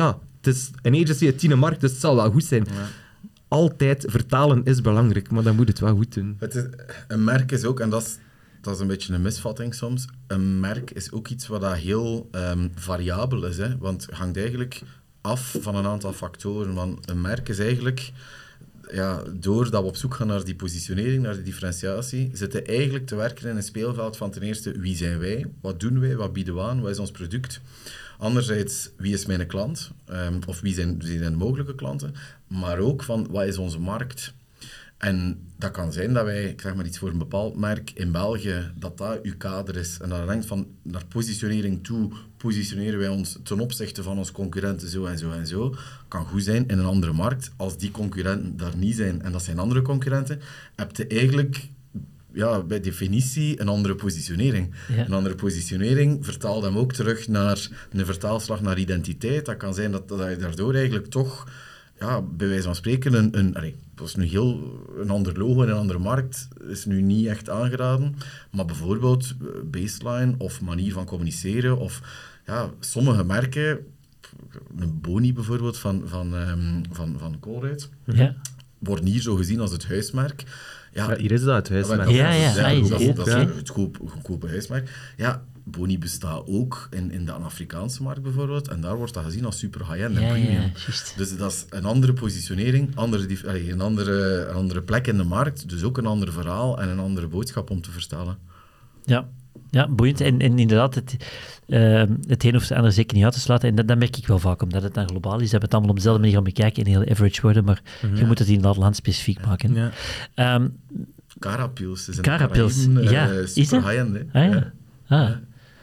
het is een agency uit tiende markt, dus het zal wel goed zijn. Ja. Altijd vertalen is belangrijk, maar dan moet het wel goed doen. Het is, een merk is ook, en dat is, dat is een beetje een misvatting soms, een merk is ook iets wat dat heel um, variabel is. Hè? Want het hangt eigenlijk af van een aantal factoren. Want een merk is eigenlijk, ja, doordat we op zoek gaan naar die positionering, naar die differentiatie, zitten eigenlijk te werken in een speelveld van ten eerste, wie zijn wij? Wat doen wij? Wat bieden we aan? Wat is ons product? Anderzijds, wie is mijn klant? Um, of wie zijn, wie zijn mogelijke klanten? Maar ook van, wat is onze markt? En dat kan zijn dat wij, ik zeg maar iets voor een bepaald merk in België, dat dat uw kader is. En dat hangt van naar positionering toe, positioneren wij ons ten opzichte van onze concurrenten zo en zo en zo. Kan goed zijn in een andere markt. Als die concurrenten daar niet zijn en dat zijn andere concurrenten, heb je eigenlijk... ja, bij definitie een andere positionering. Ja. Een andere positionering vertaalt hem ook terug naar een vertaalslag naar identiteit. Dat kan zijn dat, dat je daardoor eigenlijk toch, ja, bij wijze van spreken, een, een, allee, dat is nu heel een ander logo in een andere markt, is nu niet echt aangeraden. Maar bijvoorbeeld baseline of manier van communiceren, of ja, sommige merken, een Boni bijvoorbeeld van, van, um, van, van Colruyt, ja. wordt hier zo gezien als het huismerk. Ja, ja, hier is dat het huismerk. Ja, ja, ja, ja, dat, ja, dat, dat is ja. het goedkoop, goedkope huismerk. Ja, Boni bestaat ook in, in de Afrikaanse markt bijvoorbeeld, en daar wordt dat gezien als super high-end ja, en premium. Ja, juist. Dus dat is een andere positionering, andere, allee, een, andere, een andere plek in de markt, dus ook een ander verhaal en een andere boodschap om te vertellen. Ja, ja boeiend. En, en inderdaad, het, uh, het een of het ander zeker niet uit te sluiten. En dat, dat merk ik wel vaak, omdat het dan globaal is. Dat we het allemaal op dezelfde manier gaan bekijken en heel average worden, maar ja. je moet het inderdaad landspecifiek maken. Ja. Um, Carapils is een Carapils, ja. Uh, is super high-end. Ah, ja. Ah. Ja.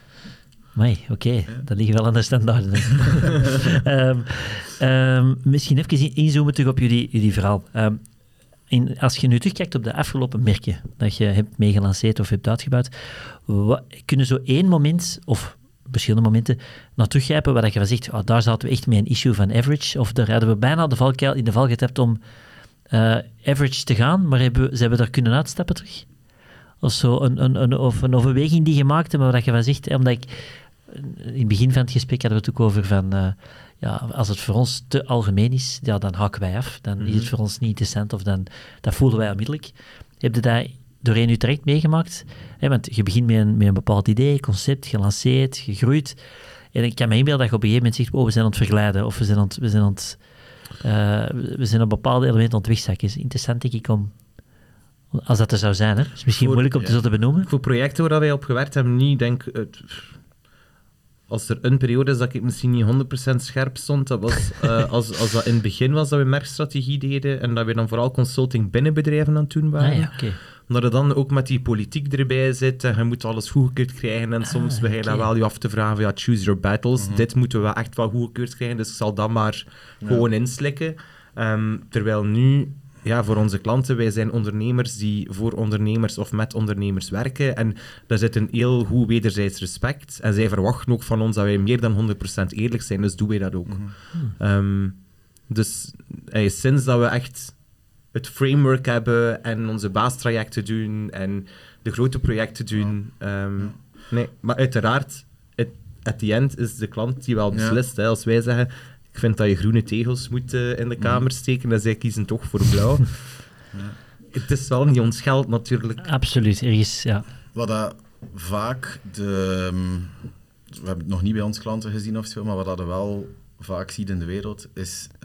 Amai, oké. Okay. Ja. Dat liggen wel aan de standaarden. um, um, misschien even inzoomen terug op jullie, jullie verhaal. Um, in, als je nu terugkijkt op de afgelopen merken dat je hebt meegelanceerd of hebt uitgebouwd, wat, kunnen zo één moment, of verschillende momenten, naar teruggrijpen waar je van zegt, oh, daar zaten we echt mee een issue van average, of daar hadden we bijna de valkuil in de val getapt om uh, average te gaan, maar hebben, ze hebben daar kunnen uitstappen terug? Of zo, een, een, een, of een overweging die je maakte, maar waar je van zegt, omdat ik, in het begin van het gesprek hadden we het ook over van, uh, ja, als het voor ons te algemeen is, ja, dan haken wij af. Dan mm-hmm. is het voor ons niet interessant, of dan, dat voelen wij onmiddellijk. Heb je dat doorheen je traject meegemaakt? He, want je begint met een, met een bepaald idee, concept, gelanceerd, gegroeid. En ik kan me inbeelden dat je op een gegeven moment zegt, oh, we zijn aan het verglijden, of we zijn aan het, we zijn aan het, uh, we zijn op bepaalde elementen aan het wegzakken. Het is interessant, denk ik, om... Als dat er zou zijn, hè. Het is misschien voor, moeilijk om ja. te zo te benoemen. Voor projecten waar wij op gewerkt hebben, niet, denk het, als er een periode is dat ik misschien niet honderd procent scherp stond, dat was uh, als, als dat in het begin was dat we merkstrategie deden en dat we dan vooral consulting binnen bedrijven aan het doen waren. Ah, ja, okay. Omdat er dan ook met die politiek erbij zit en je moet alles goedgekeurd krijgen en ah, soms begin je okay. dan wel je af te vragen, ja, choose your battles, mm-hmm. dit moeten we echt wel goedgekeurd krijgen, dus ik zal dat maar ja. gewoon inslikken. Um, terwijl nu... Ja, voor onze klanten, wij zijn ondernemers die voor ondernemers of met ondernemers werken en daar zit een heel goed wederzijds respect en zij verwachten ook van ons dat wij meer dan honderd procent eerlijk zijn, dus doen wij dat ook. Mm-hmm. Um, dus hey, sinds dat we echt het framework hebben en onze baastrajecten doen en de grote projecten doen, um, nee, maar uiteraard, at the end is de klant die wel beslist. Ja. Hè, als wij zeggen... Ik vind dat je groene tegels moet uh, in de kamer steken, dan zij kiezen toch voor blauw. Ja. Het is wel niet ons geld, natuurlijk. Absoluut, ergens, ja. Wat dat vaak de... Um, we hebben het nog niet bij ons klanten gezien of zo, maar wat dat je wel vaak ziet in de wereld, is uh,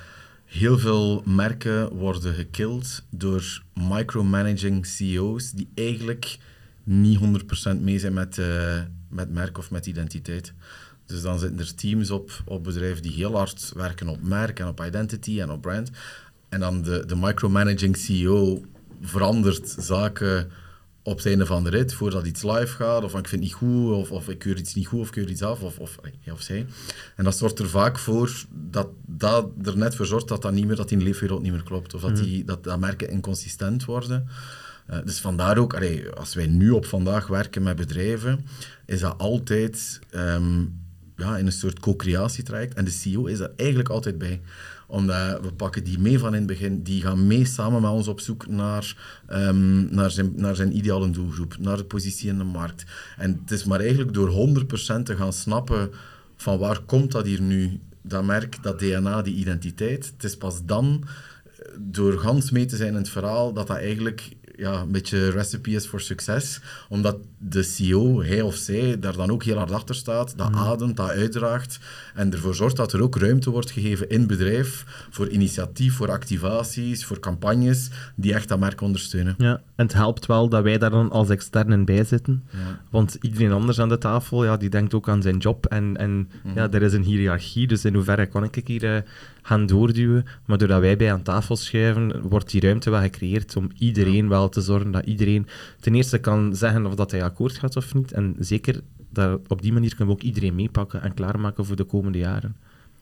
heel veel merken worden gekild door micromanaging C E O's die eigenlijk niet honderd procent mee zijn met, uh, met merk of met identiteit. Dus dan zitten er teams op, op bedrijven die heel hard werken op merk en op identity en op brand. En dan de, de micromanaging C E O verandert zaken op het einde van de rit, voordat iets live gaat, of ik vind het niet goed, of, of ik keur iets niet goed, of ik keur iets af, of, of hij of zij. En dat zorgt er vaak voor dat dat er net voor zorgt dat dat, niet meer, dat die in de leefwereld niet meer klopt, of dat, die, dat, dat merken inconsistent worden. Uh, dus vandaar ook, allee, als wij nu op vandaag werken met bedrijven, is dat altijd... Um, Ja, in een soort co-creatietraject. En de C E O is er eigenlijk altijd bij. Omdat we pakken die mee van in het begin. Die gaan mee samen met ons op zoek naar, um, naar, zijn, naar zijn ideale doelgroep. Naar de positie in de markt. En het is maar eigenlijk door honderd procent te gaan snappen van waar komt dat hier nu dat merk, dat D N A, die identiteit. Het is pas dan, door gans mee te zijn in het verhaal, dat dat eigenlijk ja, een beetje recipe is voor succes. Omdat de C E O, hij of zij, daar dan ook heel hard achter staat, dat mm. ademt, dat uitdraagt en ervoor zorgt dat er ook ruimte wordt gegeven in het bedrijf voor initiatief, voor activaties, voor campagnes die echt dat merk ondersteunen. Ja, en het helpt wel dat wij daar dan als externen bij zitten. Ja. Want iedereen anders aan de tafel, ja, die denkt ook aan zijn job. En, en mm-hmm. ja, er is een hiërarchie, dus in hoeverre kan ik hier uh, gaan doorduwen. Maar doordat wij bij aan tafel schuiven, wordt die ruimte wel gecreëerd om iedereen wel te zorgen dat iedereen ten eerste kan zeggen of dat hij akkoord gaat of niet. En zeker, dat, op die manier kunnen we ook iedereen meepakken en klaarmaken voor de komende jaren.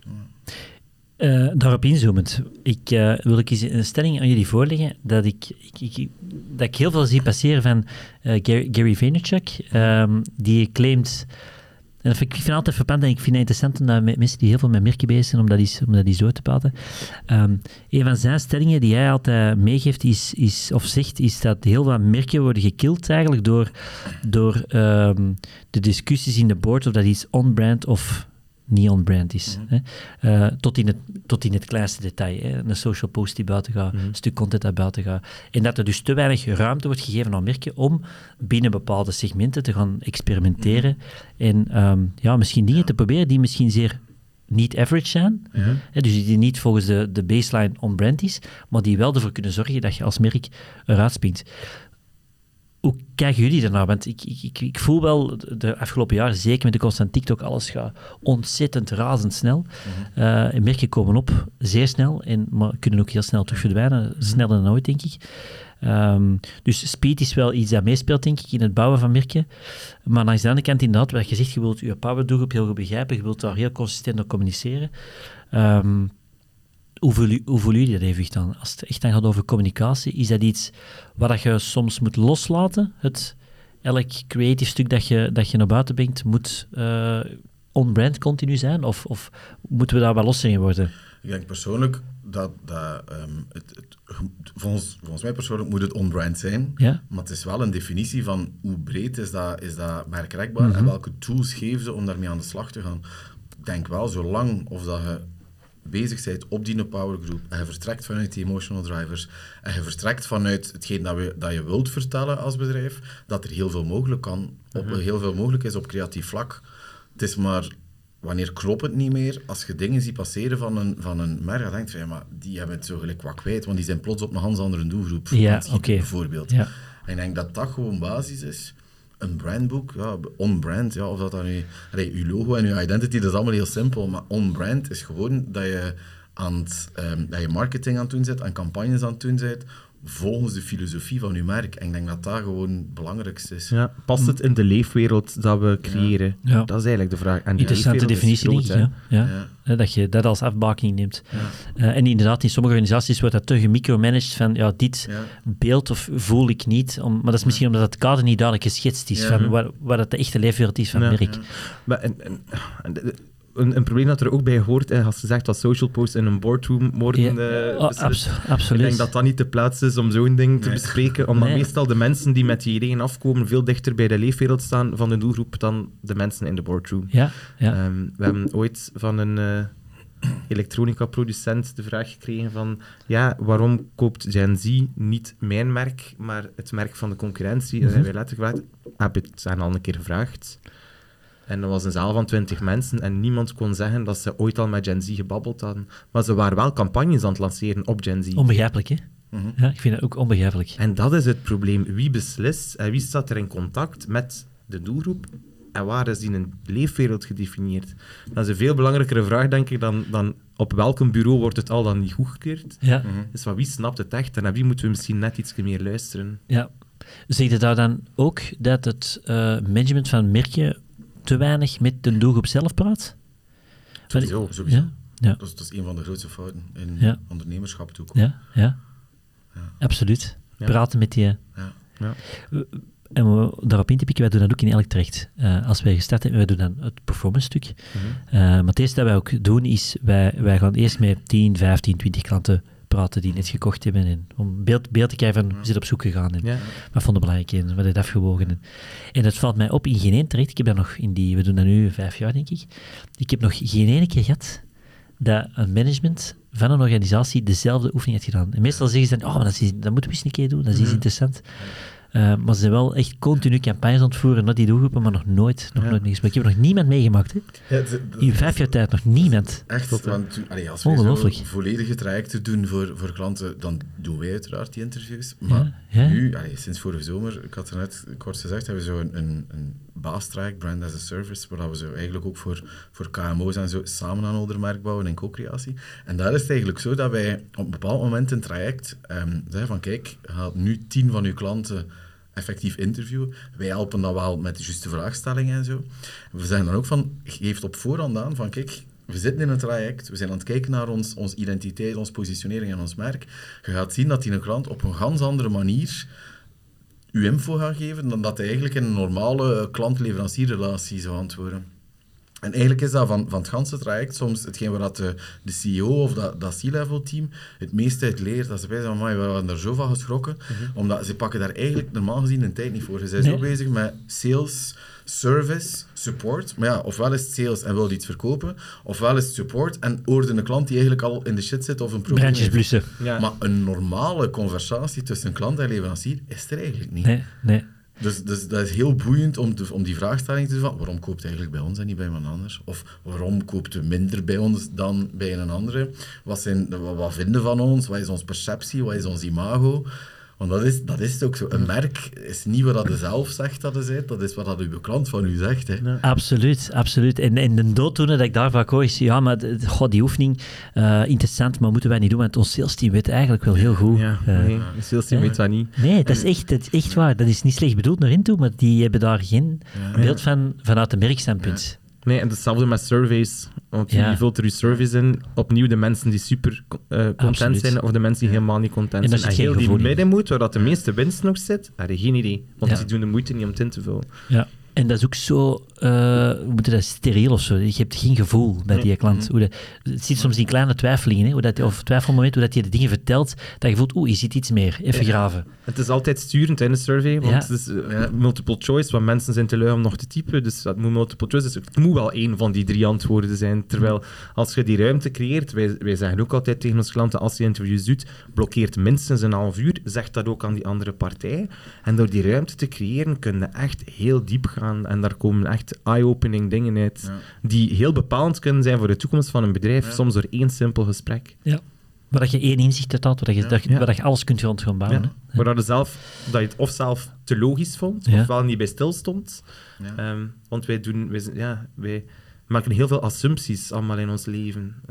Uh, daarop inzoomend, ik, uh, wil ik eens een stelling aan jullie voorleggen dat ik, ik, ik, dat ik heel veel zie passeren van uh, Gary, Gary Vaynerchuk, um, die claimt... En dat vind ik, ik vind het altijd verpand en ik vind het interessant omdat mensen die heel veel met merken bezig zijn, om dat eens, om dat eens door te praten. Um, een van zijn stellingen die hij altijd meegeeft, is, is, of zegt, is dat heel wat merken worden gekild eigenlijk door, door um, de discussies in de board of dat iets on-brand of niet on-brand is. Mm-hmm. Hè? Uh, tot, in het, tot in het kleinste detail. Hè? Een social post die buiten gaat, mm-hmm. een stuk content dat buiten gaat. En dat er dus te weinig ruimte wordt gegeven aan merken om binnen bepaalde segmenten te gaan experimenteren mm-hmm. en um, ja, misschien dingen ja. te proberen die misschien zeer niet average zijn, ja. hè? Dus die niet volgens de, de baseline on-brand is, maar die wel ervoor kunnen zorgen dat je als merk eruit springt. Hoe kijken jullie daarnaar? Want ik, ik, ik voel wel de afgelopen jaren, zeker met de constant TikTok, alles gaat ontzettend razendsnel. Mm-hmm. Uh, merken komen op, zeer snel, en, maar kunnen ook heel snel terug verdwijnen. Mm-hmm. Sneller dan ooit, denk ik. Um, dus speed is wel iets dat meespeelt, denk ik, in het bouwen van merken. Maar langs de andere kant, inderdaad, wat je zegt, je wilt je powerdoelgroep heel goed begrijpen, je wilt daar heel consistent op communiceren. Um, Hoe voelen, hoe voelen jullie dat even dan? Als het echt dan gaat over communicatie, is dat iets wat je soms moet loslaten? Het, elk creatief stuk dat je, dat je naar buiten brengt, moet uh, on-brand continu zijn? Of, of moeten we daar wel los in worden? Ik denk persoonlijk dat, dat um, het, het, volgens, volgens mij persoonlijk moet het on-brand zijn. Ja? Maar het is wel een definitie van hoe breed is dat, is dat merkrekbaar mm-hmm. en welke tools geven ze om daarmee aan de slag te gaan. Ik denk wel, zolang of dat je bezig bent op die powergroep en je vertrekt vanuit die emotional drivers en je vertrekt vanuit hetgeen dat, we, dat je wilt vertellen als bedrijf, dat er heel veel mogelijk kan, op, uh-huh. heel veel mogelijk is op creatief vlak. Het is maar wanneer klopt het niet meer als je dingen ziet passeren van een, van een merk, dan denkt van ja, maar die hebben het zo gelijk wat kwijt, want die zijn plots op een ganz andere doelgroep. Ja, oké. Okay. Bijvoorbeeld. Ja. En ik denk dat dat gewoon basis is. Een brandboek, ja, on-brand, ja, of dat dan nu... Allee, je logo en je identity, dat is allemaal heel simpel, maar on-brand is gewoon dat je, aan het, um, dat je marketing aan het doen bent, aan campagnes aan het doen bent, volgens de filosofie van je merk. En ik denk dat dat gewoon het belangrijkste is. Ja, past het in de leefwereld dat we creëren? Ja. Ja. Dat is eigenlijk de vraag. En interessante definitie, denk ik. Ja. Ja. Ja. Dat je dat als afbakening neemt. Ja. Uh, en inderdaad, in sommige organisaties wordt dat te gemicromanaged van, ja, dit ja. beeld of voel ik niet. Om, maar dat is misschien omdat het kader niet duidelijk geschetst is, ja. van wat, wat het de echte leefwereld is van ja. het merk. Ja. Maar, en, en, en, Een, een probleem dat er ook bij hoort, hè, als je zegt dat social posts in een boardroom worden ja, uh, oh, abso- absoluut. Ik denk dat dat niet de plaats is om zo'n ding te nee. bespreken, omdat nee. meestal de mensen die met die ideeën afkomen veel dichter bij de leefwereld staan van de doelgroep dan de mensen in de boardroom. Ja, ja. Um, we hebben ooit van een uh, elektronica-producent de vraag gekregen van ja, waarom koopt Gen Z niet mijn merk, maar het merk van de concurrentie? Mm-hmm. En wij letterlijk gevraagd, heb je het aan al een keer gevraagd? En er was een zaal van twintig mensen en niemand kon zeggen dat ze ooit al met Gen Z gebabbeld hadden. Maar ze waren wel campagnes aan het lanceren op Gen Z. Onbegrijpelijk, hè? Mm-hmm. Ja, ik vind het ook onbegrijpelijk. En dat is het probleem. Wie beslist en wie staat er in contact met de doelgroep en waar is die een leefwereld gedefinieerd? Dat is een veel belangrijkere vraag, denk ik, dan, dan op welk bureau wordt het al dan niet goedgekeurd. Ja. Mm-hmm. Dus van wie snapt het echt en naar wie moeten we misschien net iets meer luisteren? Ja. Zeg je daar dan ook dat het uh, management van merken te weinig met de doelgroep zelf praat? Sowieso, sowieso. Ja? Ja. Dat, is, dat is een van de grootste fouten in ja. ondernemerschap toe. Ja, ja. ja. Absoluut. Ja. Praten met die... Ja. Ja. En we, daarop in te pikken, wij doen dat ook in elk traject. Uh, als wij gestart hebben, wij doen dan het performance stuk. Mm-hmm. Uh, maar het eerste dat wij ook doen, is wij, wij gaan eerst met tien, vijftien, twintig klanten praten die net gekocht hebben. En om beeld, beeld te krijgen van, we zijn op zoek gegaan. En ja. Wat vonden belangrijk en wat heeft afgewogen. En, en het valt mij op in geen één traject. Ik heb dat nog in die, we doen dat nu vijf jaar, denk ik. Ik heb nog geen ene keer gehad dat een management van een organisatie dezelfde oefening heeft gedaan. En meestal zeggen ze dan, oh, maar dat, is, dat moeten we eens een keer doen, dat is iets interessant. Uh, maar ze zijn wel echt continu campagnes aan het voeren naar die doelgroepen, maar nog nooit, nog ja. nooit niks. Maar ik heb er nog niemand meegemaakt. Hè? Ja, d- d- In vijf jaar tijd nog niemand. Echt, tot, want toen, allee, als we zo volledige trajecten doen voor, voor klanten, dan doen wij uiteraard die interviews. Maar ja, ja. nu, allee, sinds vorige zomer, ik had er net kort gezegd, hebben we zo een, een, een baastraject, Brand as a Service, waar we zo eigenlijk ook voor, voor K M O's en zo samen aan oldermerk bouwen en co-creatie. En daar is het eigenlijk zo dat wij op een bepaald moment een traject um, zeggen van kijk, je gaat nu tien van uw klanten effectief interviewen. Wij helpen dan wel met de juiste vraagstellingen en zo. We zeggen dan ook van, geef op voorhand aan van kijk, we zitten in een traject, we zijn aan het kijken naar ons, ons identiteit, onze positionering en ons merk. Je gaat zien dat die een klant op een ganz andere manier uw info gaat geven dan dat hij eigenlijk in een normale klant-leverancierrelatie zou antwoorden. En eigenlijk is dat van, van het ganse traject soms hetgeen waar dat de, de C E O of dat, dat C-level team het meeste uit leert. Dat ze bij zeggen, we waren daar zo van geschrokken, mm-hmm. omdat ze pakken daar eigenlijk normaal gezien een tijd niet voor. Ze zijn nee. zo bezig met sales, service, support. Maar ja, ofwel is het sales en wil iets verkopen, ofwel is het support en hoorde een klant die eigenlijk al in de shit zit of een probleem Brandjes blussen. Ja. Maar een normale conversatie tussen klant en leverancier is er eigenlijk niet. Nee, nee. Dus, dus dat is heel boeiend om, te, om die vraagstelling te doen van waarom koopt hij eigenlijk bij ons en niet bij iemand anders? Of waarom koopt u minder bij ons dan bij een andere? Wat, zijn, wat, wat vinden van ons? Wat is onze perceptie? Wat is ons imago? Want dat is, dat is het ook zo. Een merk is niet wat dat je zelf zegt dat je bent, dat is wat dat uw klant van u zegt. Hè. Ja. Absoluut, absoluut. En, en de dooddoener dat ik daar vaak hoor is, ja, maar god, die oefening, uh, interessant, maar moeten wij niet doen, want ons salesteam weet eigenlijk wel heel goed. Ja, uh, nee, het salesteam ja. weet dat niet. Nee, dat is, echt, dat is echt waar. Dat is niet slecht bedoeld naar in toe, maar die hebben daar geen ja. beeld van vanuit een merkstandpunt. Ja. Nee, en hetzelfde met surveys. Want ja. je vult er je surveys in. Opnieuw de mensen die super uh, content Absoluut. zijn, of de mensen die helemaal niet content en zijn. En heel die middenmoot, waar dat de meeste winst nog zit, daar heb je geen idee. Want ja. die doen de moeite niet om het in te vullen. Ja. En dat is ook zo, uh, hoe moet je dat, steriel of zo. Je hebt geen gevoel bij die klant. Mm-hmm. Hoe dat, het zit soms in kleine twijfelingen, hè, hoe dat, of twijfelmomenten, hoe dat je de dingen vertelt, dat je voelt, oeh, je ziet iets meer, even ja. graven. Het is altijd sturend in de survey, want ja. het is uh, multiple choice, want mensen zijn te lui om nog te typen, dus dat moet multiple choice, dus het moet wel één van die drie antwoorden zijn. Terwijl, als je die ruimte creëert, wij, wij zeggen ook altijd tegen onze klanten, als je interviews doet, blokkeert minstens een half uur, zeg dat ook aan die andere partij. En door die ruimte te creëren, kun je echt heel diep gaan. En daar komen echt eye-opening dingen uit, ja. die heel bepalend kunnen zijn voor de toekomst van een bedrijf, ja. soms door één simpel gesprek. Ja. Waar dat je één inzicht uit had, waar, je, ja. dat, ja. waar dat je alles kunt rond gaan bouwen. Ja. Ja. Waar dat je, zelf, dat je het of zelf te logisch vond, ja. ofwel niet bij stil stond. Ja. Um, want wij, doen, wij, ja, wij maken heel veel assumpties allemaal in ons leven. Uh,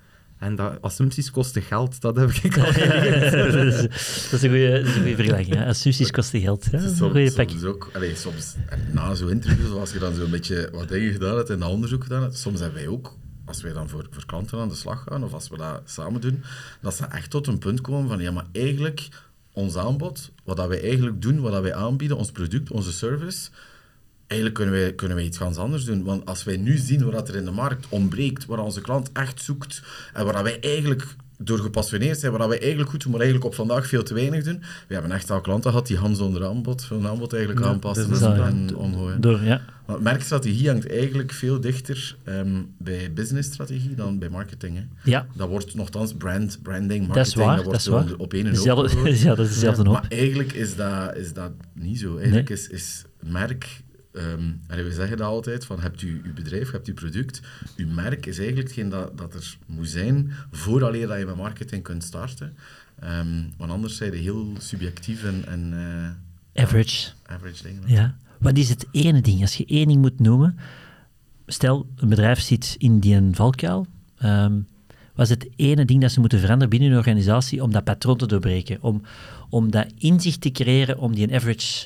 En dat, assumpties kosten geld, dat heb ik al geleerd. dat, is, dat is een goede vergelijking. Hè? Assumpties kosten geld. Ja? Soms, soms ook, allez, soms, na zo'n interview, als je dan zo'n beetje wat dingen gedaan hebt en dat onderzoek gedaan hebt, soms hebben wij ook, als wij dan voor, voor klanten aan de slag gaan, of als we dat samen doen, dat ze echt tot een punt komen van, ja, maar eigenlijk, ons aanbod, wat dat wij eigenlijk doen, wat dat wij aanbieden, ons product, onze service, eigenlijk kunnen wij, kunnen wij iets ganz anders doen. Want als wij nu zien wat er in de markt ontbreekt, waar onze klant echt zoekt, en waar wij eigenlijk door gepassioneerd zijn, waar wij eigenlijk goed doen, maar eigenlijk op vandaag veel te weinig doen. We hebben echt al klanten gehad die hand zonder aanbod, hun aanbod eigenlijk ja, aanpassen dus en, en omgooien. Door, ja. Want merkstrategie hangt eigenlijk veel dichter um, bij businessstrategie dan bij marketing. Hè. Ja. Dat wordt nogthans brand, branding, marketing, dat, is waar, dat wordt dat zo op één hoop. Ja, dat is dezelfde hoop. Maar eigenlijk is dat, is dat niet zo. Eigenlijk nee. is, is merk... Um, en we zeggen dat altijd, van hebt u uw bedrijf, hebt uw product, uw merk is eigenlijk hetgeen dat, dat er moet zijn vooraleer dat je met marketing kunt starten. Um, want anders zijn je heel subjectief en... en uh, average. Ja, average dingen. Ja. Wat is het ene ding? Als je één ding moet noemen, stel, een bedrijf zit in die valkuil, um, wat is het ene ding dat ze moeten veranderen binnen een organisatie om dat patroon te doorbreken, om, om dat inzicht te creëren, om die average...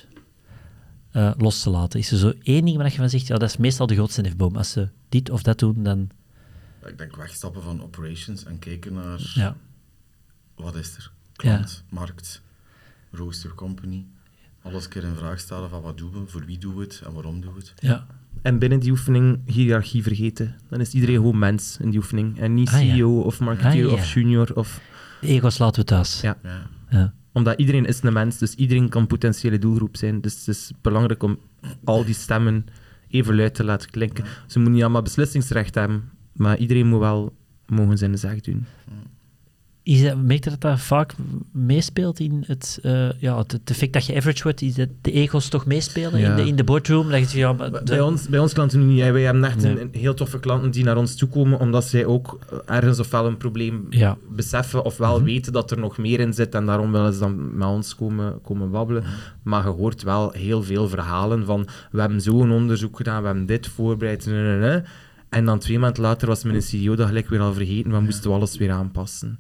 Uh, los te laten. Is er zo één ding waar je van zegt, ja, dat is meestal de grootste hefboom. Als ze dit of dat doen, dan... Ik denk wegstappen van operations en kijken naar... Ja. Wat is er? Klant, ja. markt, rooster, company. Alles een keer in vraag stellen van wat doen we, voor wie doen we het en waarom doen we het. Ja. En binnen die oefening hiërarchie vergeten. Dan is iedereen gewoon mens in die oefening. En niet ah, C E O ja. of marketeer ah, ja. of junior of... De ego's laten we thuis. Ja. ja. ja. Omdat iedereen is een mens, dus iedereen kan potentiële doelgroep zijn. Dus het is belangrijk om al die stemmen even luid te laten klinken. Ja. Ze moeten niet allemaal beslissingsrecht hebben, maar iedereen moet wel mogen zijn zaak doen. Is dat, merk je dat dat vaak meespeelt in het, uh, ja, het, het effect dat je average wordt? Is dat de ego's toch meespelen ja. in, de, in de boardroom? Dat je, ja, maar de... bij, ons, bij ons klanten niet. Wij hebben echt nee. een, een heel toffe klanten die naar ons toekomen, omdat zij ook ergens ofwel een probleem ja. beseffen, ofwel mm-hmm. weten dat er nog meer in zit en daarom willen ze dan met ons komen, komen babbelen. Mm-hmm. Maar je hoort wel heel veel verhalen van we hebben zo'n onderzoek gedaan, we hebben dit voorbereid, nee, nee, nee. En dan twee maanden later was mijn C E O dat gelijk weer al vergeten, we moesten we alles weer aanpassen.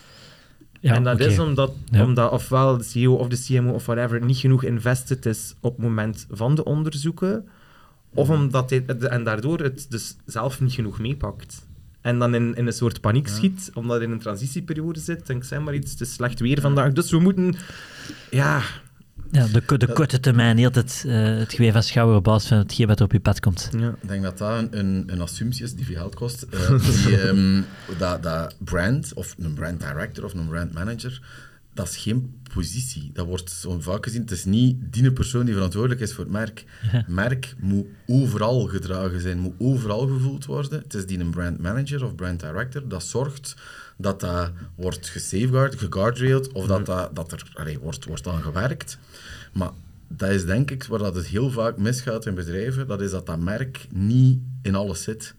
Ja, en dat okay. is omdat, ja. omdat ofwel de C E O of de C M O of whatever niet genoeg invested is op het moment van de onderzoeken, of omdat hij, en daardoor het dus zelf niet genoeg meepakt. En dan in, in een soort paniek ja. schiet, omdat hij in een transitieperiode zit. En ik zeg maar iets, het is slecht weer vandaag, dus we moeten... Ja... Ja, de, de korte termijn, heel het, uh, het geweer van schouder op basis van hetgeen wat er op je pad komt. Ja. Ik denk dat dat een, een assumptie is die veel geld kost. Uh, die, um, dat, dat brand, of een brand director of een brand manager, dat is geen positie. Dat wordt zo vaak gezien. Het is niet die persoon die verantwoordelijk is voor het merk. Het ja. merk moet overal gedragen zijn, moet overal gevoeld worden. Het is die een brand manager of brand director dat zorgt dat dat wordt gesafeguard, geguardrailed, of dat, dat, dat er allee, wordt, wordt aan gewerkt. Maar dat is denk ik waar dat het heel vaak misgaat in bedrijven, dat is dat dat merk niet in alles zit.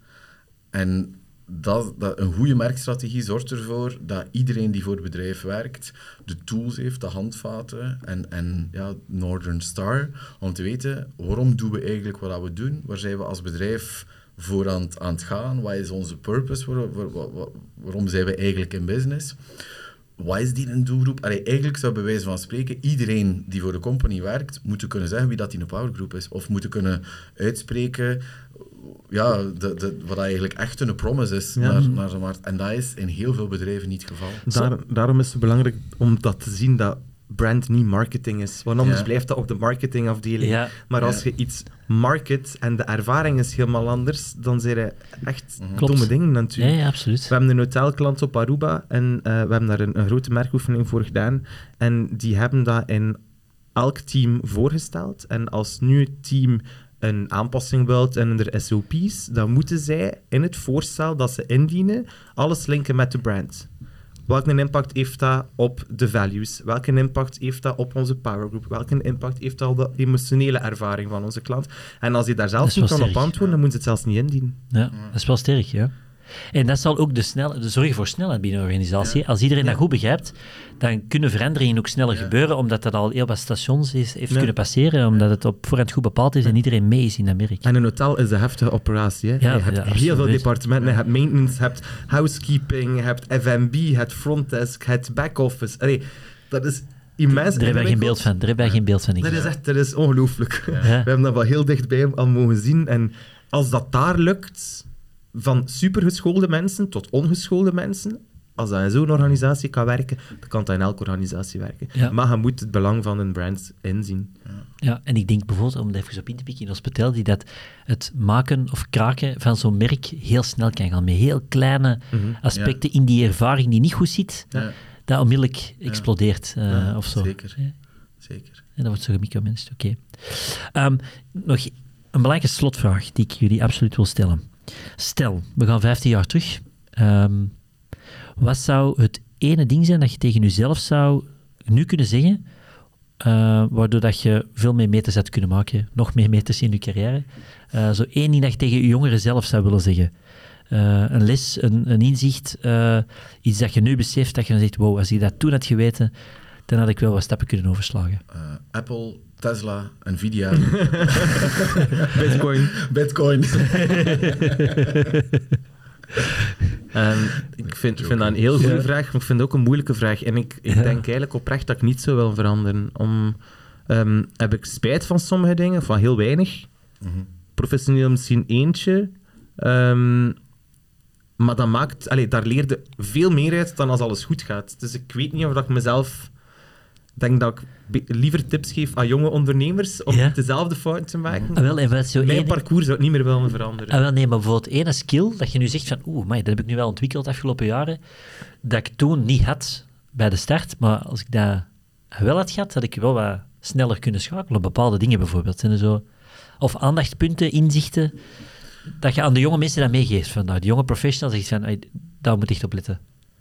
En dat, dat, een goede merkstrategie zorgt ervoor dat iedereen die voor het bedrijf werkt de tools heeft, de handvaten en, en ja, Northern Star, om te weten waarom doen we eigenlijk wat we doen, waar zijn we als bedrijf voor aan, aan het gaan, wat is onze purpose, waar, waar, waar, waarom zijn we eigenlijk in business, wat is die een doelgroep? Allee, eigenlijk zou bij wijze van spreken iedereen die voor de company werkt, moeten kunnen zeggen wie dat in een powergroep is, of moeten kunnen uitspreken ja, de, de, wat eigenlijk echt een promise is ja. naar, naar de markt. En dat is in heel veel bedrijven niet het geval. Daar, daarom is het belangrijk om dat te zien dat brand niet marketing is. Want anders ja. blijft dat op de marketingafdeling. Ja. Maar als ja. je iets market en de ervaring is helemaal anders, dan zijn er echt mm-hmm. domme dingen natuurlijk. Ja, ja, absoluut. We hebben een hotelklant op Aruba en uh, we hebben daar een, een grote merkoefening voor gedaan. En die hebben dat in elk team voorgesteld. En als nu het team een aanpassing wilt en er S O P's, dan moeten zij in het voorstel dat ze indienen alles linken met de brand. Welke impact heeft dat op de values? Welke impact heeft dat op onze powergroup? Welke impact heeft dat op de emotionele ervaring van onze klant? En als je daar zelf niet kan op antwoorden, dan moet je het zelfs niet indienen. Ja, dat is wel sterk, ja. En dat zal ook de, snel, de zorgen voor snelheid binnen een organisatie. Ja. Als iedereen ja. dat goed begrijpt, dan kunnen veranderingen ook sneller ja. gebeuren, omdat dat al heel wat stations is, heeft ja. kunnen passeren, omdat het op voorhand goed bepaald is ja. en iedereen mee is in dat merk. En een hotel is een heftige operatie. Hè? Ja, je hebt ja, heel veel departementen. Je hebt maintenance, je hebt housekeeping, je hebt F en B, je hebt frontdesk, je hebt back-office. Allee, dat is immens. Daar hebben wij geen beeld van. Daar hebben wij geen beeld van. Dat is echt dat is ongelooflijk. Ja. Ja. We hebben dat wel heel dichtbij al mogen zien. En als dat daar lukt, van supergeschoolde mensen tot ongeschoolde mensen, als dat in zo'n organisatie kan werken, dan kan dat in elke organisatie werken. Ja. Maar je moet het belang van een brand inzien. Ja, ja, en ik denk bijvoorbeeld, om even op in te pikken, in hospitality, dat het maken of kraken van zo'n merk heel snel kan gaan, met heel kleine mm-hmm. aspecten ja. in die ervaring die niet goed zit, ja. dat onmiddellijk explodeert. Uh, ja, of zo. Zeker. Ja. zeker. En dat wordt zo gemicromanaged, oké. Okay. Um, nog een belangrijke slotvraag die ik jullie absoluut wil stellen. Stel, we gaan vijftien jaar terug. Um, wat zou het ene ding zijn dat je tegen jezelf zou nu kunnen zeggen, uh, waardoor dat je veel meer meters had kunnen maken, nog meer meters in je carrière? Uh, zo één ding dat je tegen je jongeren zelf zou willen zeggen. Uh, een les, een, een inzicht, uh, iets dat je nu beseft, dat je dan zegt, wow, als ik dat toen had geweten, dan had ik wel wat stappen kunnen overslagen. Uh, Apple, Tesla, Nvidia. Bitcoin. Bitcoin. um, ik vind, vind dat een heel goede ja. vraag, maar ik vind het ook een moeilijke vraag. En ik, ik ja. denk eigenlijk oprecht dat ik niet zo wil veranderen. Om, um, heb ik spijt van sommige dingen, van heel weinig. Mm-hmm. Professioneel misschien eentje. Um, maar dat maakt, allee, daar leerde veel meer uit dan als alles goed gaat. Dus ik weet niet of ik mezelf... denk dat ik be- liever tips geef aan jonge ondernemers om ja. dezelfde fouten te maken. Ah, wel, en wat zo Mijn ene... parcours zou het niet meer willen veranderen. Ah, wel, nee, maar bijvoorbeeld ene skill dat je nu zegt van oeh, dat heb ik nu wel ontwikkeld de afgelopen jaren, dat ik toen niet had bij de start, maar als ik dat wel had gehad, had ik wel wat sneller kunnen schakelen op bepaalde dingen bijvoorbeeld. Zijn er zo... Of aandachtspunten, inzichten, dat je aan de jonge mensen dat meegeeft. Van, nou, de jonge professionals zegt van, daar moet je echt op letten?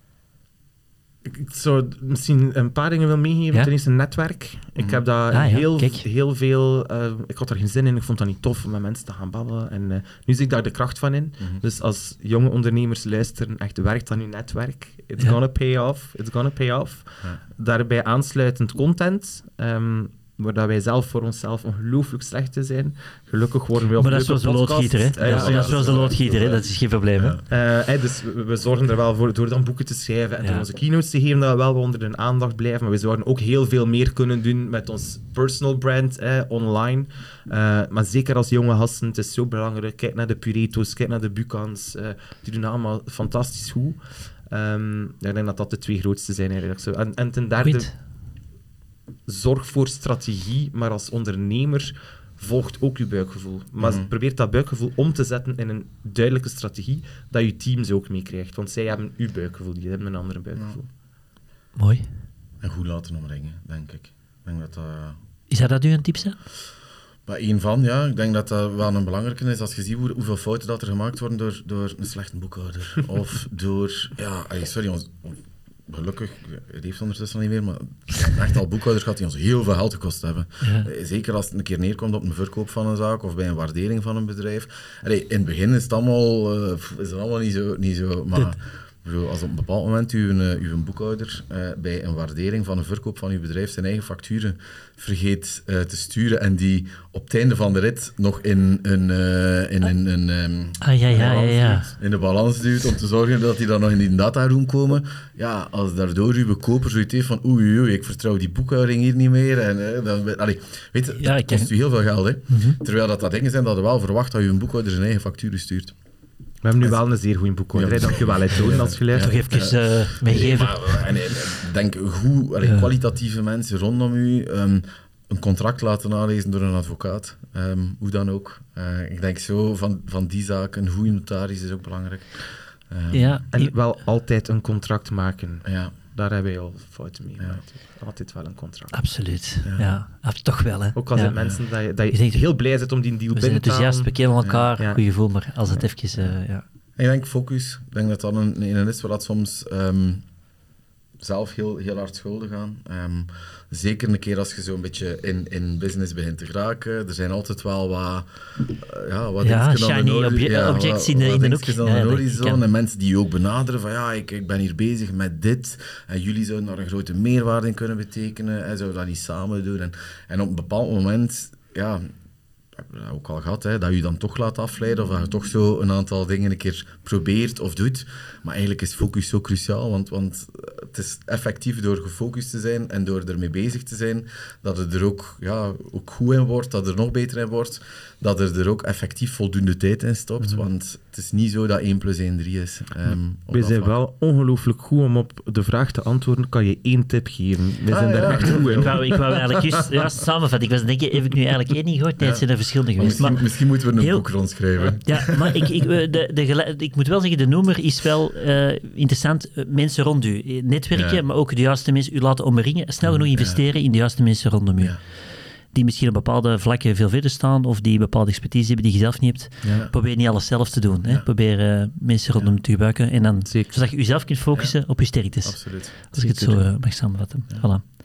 Ik ik zou misschien een paar dingen willen meegeven. Ja? Ten eerste netwerk. Ik heb daar Ah, ja, heel, kijk. heel veel... Uh, ik had er geen zin in. Ik vond dat niet tof om met mensen te gaan babbelen. En uh, nu zie ik daar de kracht van in. Mm-hmm. Dus als jonge ondernemers luisteren, echt werkt aan je netwerk. It's Ja. gonna pay off. It's gonna pay off. Ja. Daarbij aansluitend content. Um, waar dat wij zelf voor onszelf ongelooflijk slecht te zijn. Gelukkig worden we op Maar dat is leuke zoals de podcasts. loodgieter, hè? Uh, Dat ja, is zoals de loodgieter, hè? Dat is geen probleem, hè? Ja. Uh, hey, dus we, we zorgen er wel voor door dan boeken te schrijven en Ja. door onze keynotes te geven dat we wel onder de aandacht blijven. Maar we zouden ook heel veel meer kunnen doen met ons personal brand eh, online. Uh, maar zeker als jonge gasten, het is zo belangrijk. Kijk naar de Pureto's, kijk naar de Bucans. Uh, die doen allemaal fantastisch goed. Um, ik denk dat dat de twee grootste zijn eigenlijk. Zo. En, en ten derde, Goed. zorg voor strategie, maar als ondernemer volgt ook je buikgevoel. Maar Mm-hmm. probeer dat buikgevoel om te zetten in een duidelijke strategie, dat je teams ook meekrijgt. Want zij hebben uw buikgevoel, die hebben een ander buikgevoel. Mooi. En goed laten omringen, denk ik. Ik denk dat dat... Is dat dat u een tip, hè? Maar één van, ja. Ik denk dat dat wel een belangrijke is. Als je ziet hoe, hoeveel fouten dat er gemaakt worden door, door een slechte boekhouder. Of door... Ja, ay, sorry, ons, gelukkig, het heeft ondertussen al niet meer, maar we hebben echt al boekhouders gehad die ons heel veel geld gekost hebben. Ja. Zeker als het een keer neerkomt op een verkoop van een zaak of bij een waardering van een bedrijf. Allee, in het begin is het allemaal, uh, is het allemaal niet zo... Niet zo maar bedoel, als op een bepaald moment uw, uw boekhouder uh, bij een waardering van een verkoop van uw bedrijf zijn eigen facturen vergeet uh, te sturen en die op het einde van de rit nog in een... Uh, in een, een um, Ah, ja, ja, ja, ja. in de balans duwt om te zorgen dat die dan nog in die dataroom komen. Ja, als daardoor uw koper zoiets heeft van oei, oei, ik vertrouw die boekhouding hier niet meer. En, uh, dan, allee, weet je, Ja, dat ik kost ken- u heel veel geld. Hè? Mhm. Terwijl dat, dat dingen zijn dat je wel verwacht dat uw boekhouder zijn eigen facturen stuurt. We hebben nu wel een zeer goede boekhouder. Ja. Dank je wel, hè, Toon, als je luistert. Toch even uh, meegeven. Nee, maar, en, ik denk goed, allee, Ja. kwalitatieve mensen rondom u. Um, een contract laten nalezen door een advocaat. Um, hoe dan ook. Uh, ik denk zo van, van die zaken. Een goede notaris is ook belangrijk. Um, Ja, En wel altijd een contract maken. ja. Daar hebben wij al fouten mee Ja. gemaakt. Altijd wel een contract. absoluut. Ja. Ja. Ja, toch wel, hè? Ook als ja. het mensen dat je, dat je, Je denkt- heel blij bent om die deal We zijn binnen te enthousiast, we halen. kennen elkaar, Ja. goed gevoel, maar als het even... Uh, ja. Ik denk focus. Ik denk dat dat een, een is waar dat soms um, zelf heel, heel hard schuldig aan. Um, zeker een keer als je zo'n beetje in, in business begint te geraken. Er zijn altijd wel wat... Uh, ja, wat Ja, dingetjes aan de shiny hori- obje- objects wat- in de- wat in de dingetjes hoek. aan Ja, de dat ik horizon. ken. En mensen die je ook benaderen van ja, ik, ik ben hier bezig met dit. En jullie zouden daar een grote meerwaarde in kunnen betekenen. En zouden dat niet samen doen. En, en op een bepaald moment... Ja, we hebben dat ook al gehad, hè, dat je dan toch laat afleiden of dat je toch zo een aantal dingen een keer probeert of doet. Maar eigenlijk is focus zo cruciaal, want, want het is effectief door gefocust te zijn en door ermee bezig te zijn, dat het er ook, ja, ook goed in wordt, dat er nog beter in wordt, dat er er ook effectief voldoende tijd in stopt, mm-hmm. want het is niet zo dat één plus één drie is. Um, We zijn wel ongelooflijk goed om op de vraag te antwoorden. Kan je één tip geven? We Ah, zijn daar ja. echt goed in. Ik wou, ik wou eigenlijk juist, juist samenvatten. Ik was aan het denken, heb ik nu eigenlijk één niet gehoord? Nee, het zijn er verschillende geweest. Misschien, Maar, misschien moeten we een heel- boek rondschrijven. ja, maar ik, ik, eh, de, de, gele- ik moet wel zeggen, de noemer is wel uh, interessant. Uh, mensen rond u. Netwerken, Ja. maar ook de juiste mensen u laten omringen. Snel genoeg investeren in de juiste mensen rondom u. Ja. Die misschien op bepaalde vlakken veel verder staan, of die bepaalde expertise hebben die je zelf niet hebt. Ja. Probeer niet alles zelf te doen. Hè. Ja. Probeer uh, mensen rondom te gebruiken. En dan, Zeker. zodat je jezelf kunt focussen Ja. op je sterktes. Absoluut. Als ik het zo Zeker. uh, mag samenvatten. Ja. Voilà.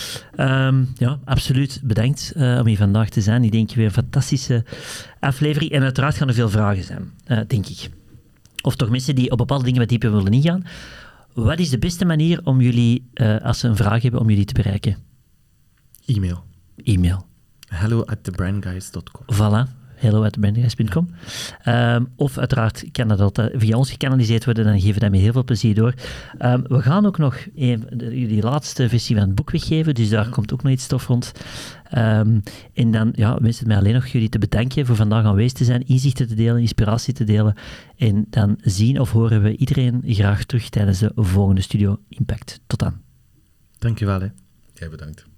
Um, ja, absoluut bedankt uh, om hier vandaag te zijn. Ik denk weer een fantastische aflevering. En uiteraard gaan er veel vragen zijn, uh, denk ik. Of toch mensen die op bepaalde dingen wat dieper willen ingaan. Wat is de beste manier om jullie, uh, als ze een vraag hebben, om jullie te bereiken? E-mail. E-mail. hello at the brand guys dot com. Voilà. hello at the brand guys dot com. Um, of uiteraard kan dat altijd via ons gekanaliseerd worden, dan geven we dat met heel veel plezier door. Um, we gaan ook nog een, de, jullie laatste versie van het boek weggeven, dus daar ja. komt ook nog iets stof rond. Um, en dan ja, wens het mij alleen nog jullie te bedanken voor vandaag aanwezig te zijn, inzichten te delen, inspiratie te delen. En dan zien of horen we iedereen graag terug tijdens de volgende Studio Impact. Tot dan. Dank je wel. Hè. Jij bedankt.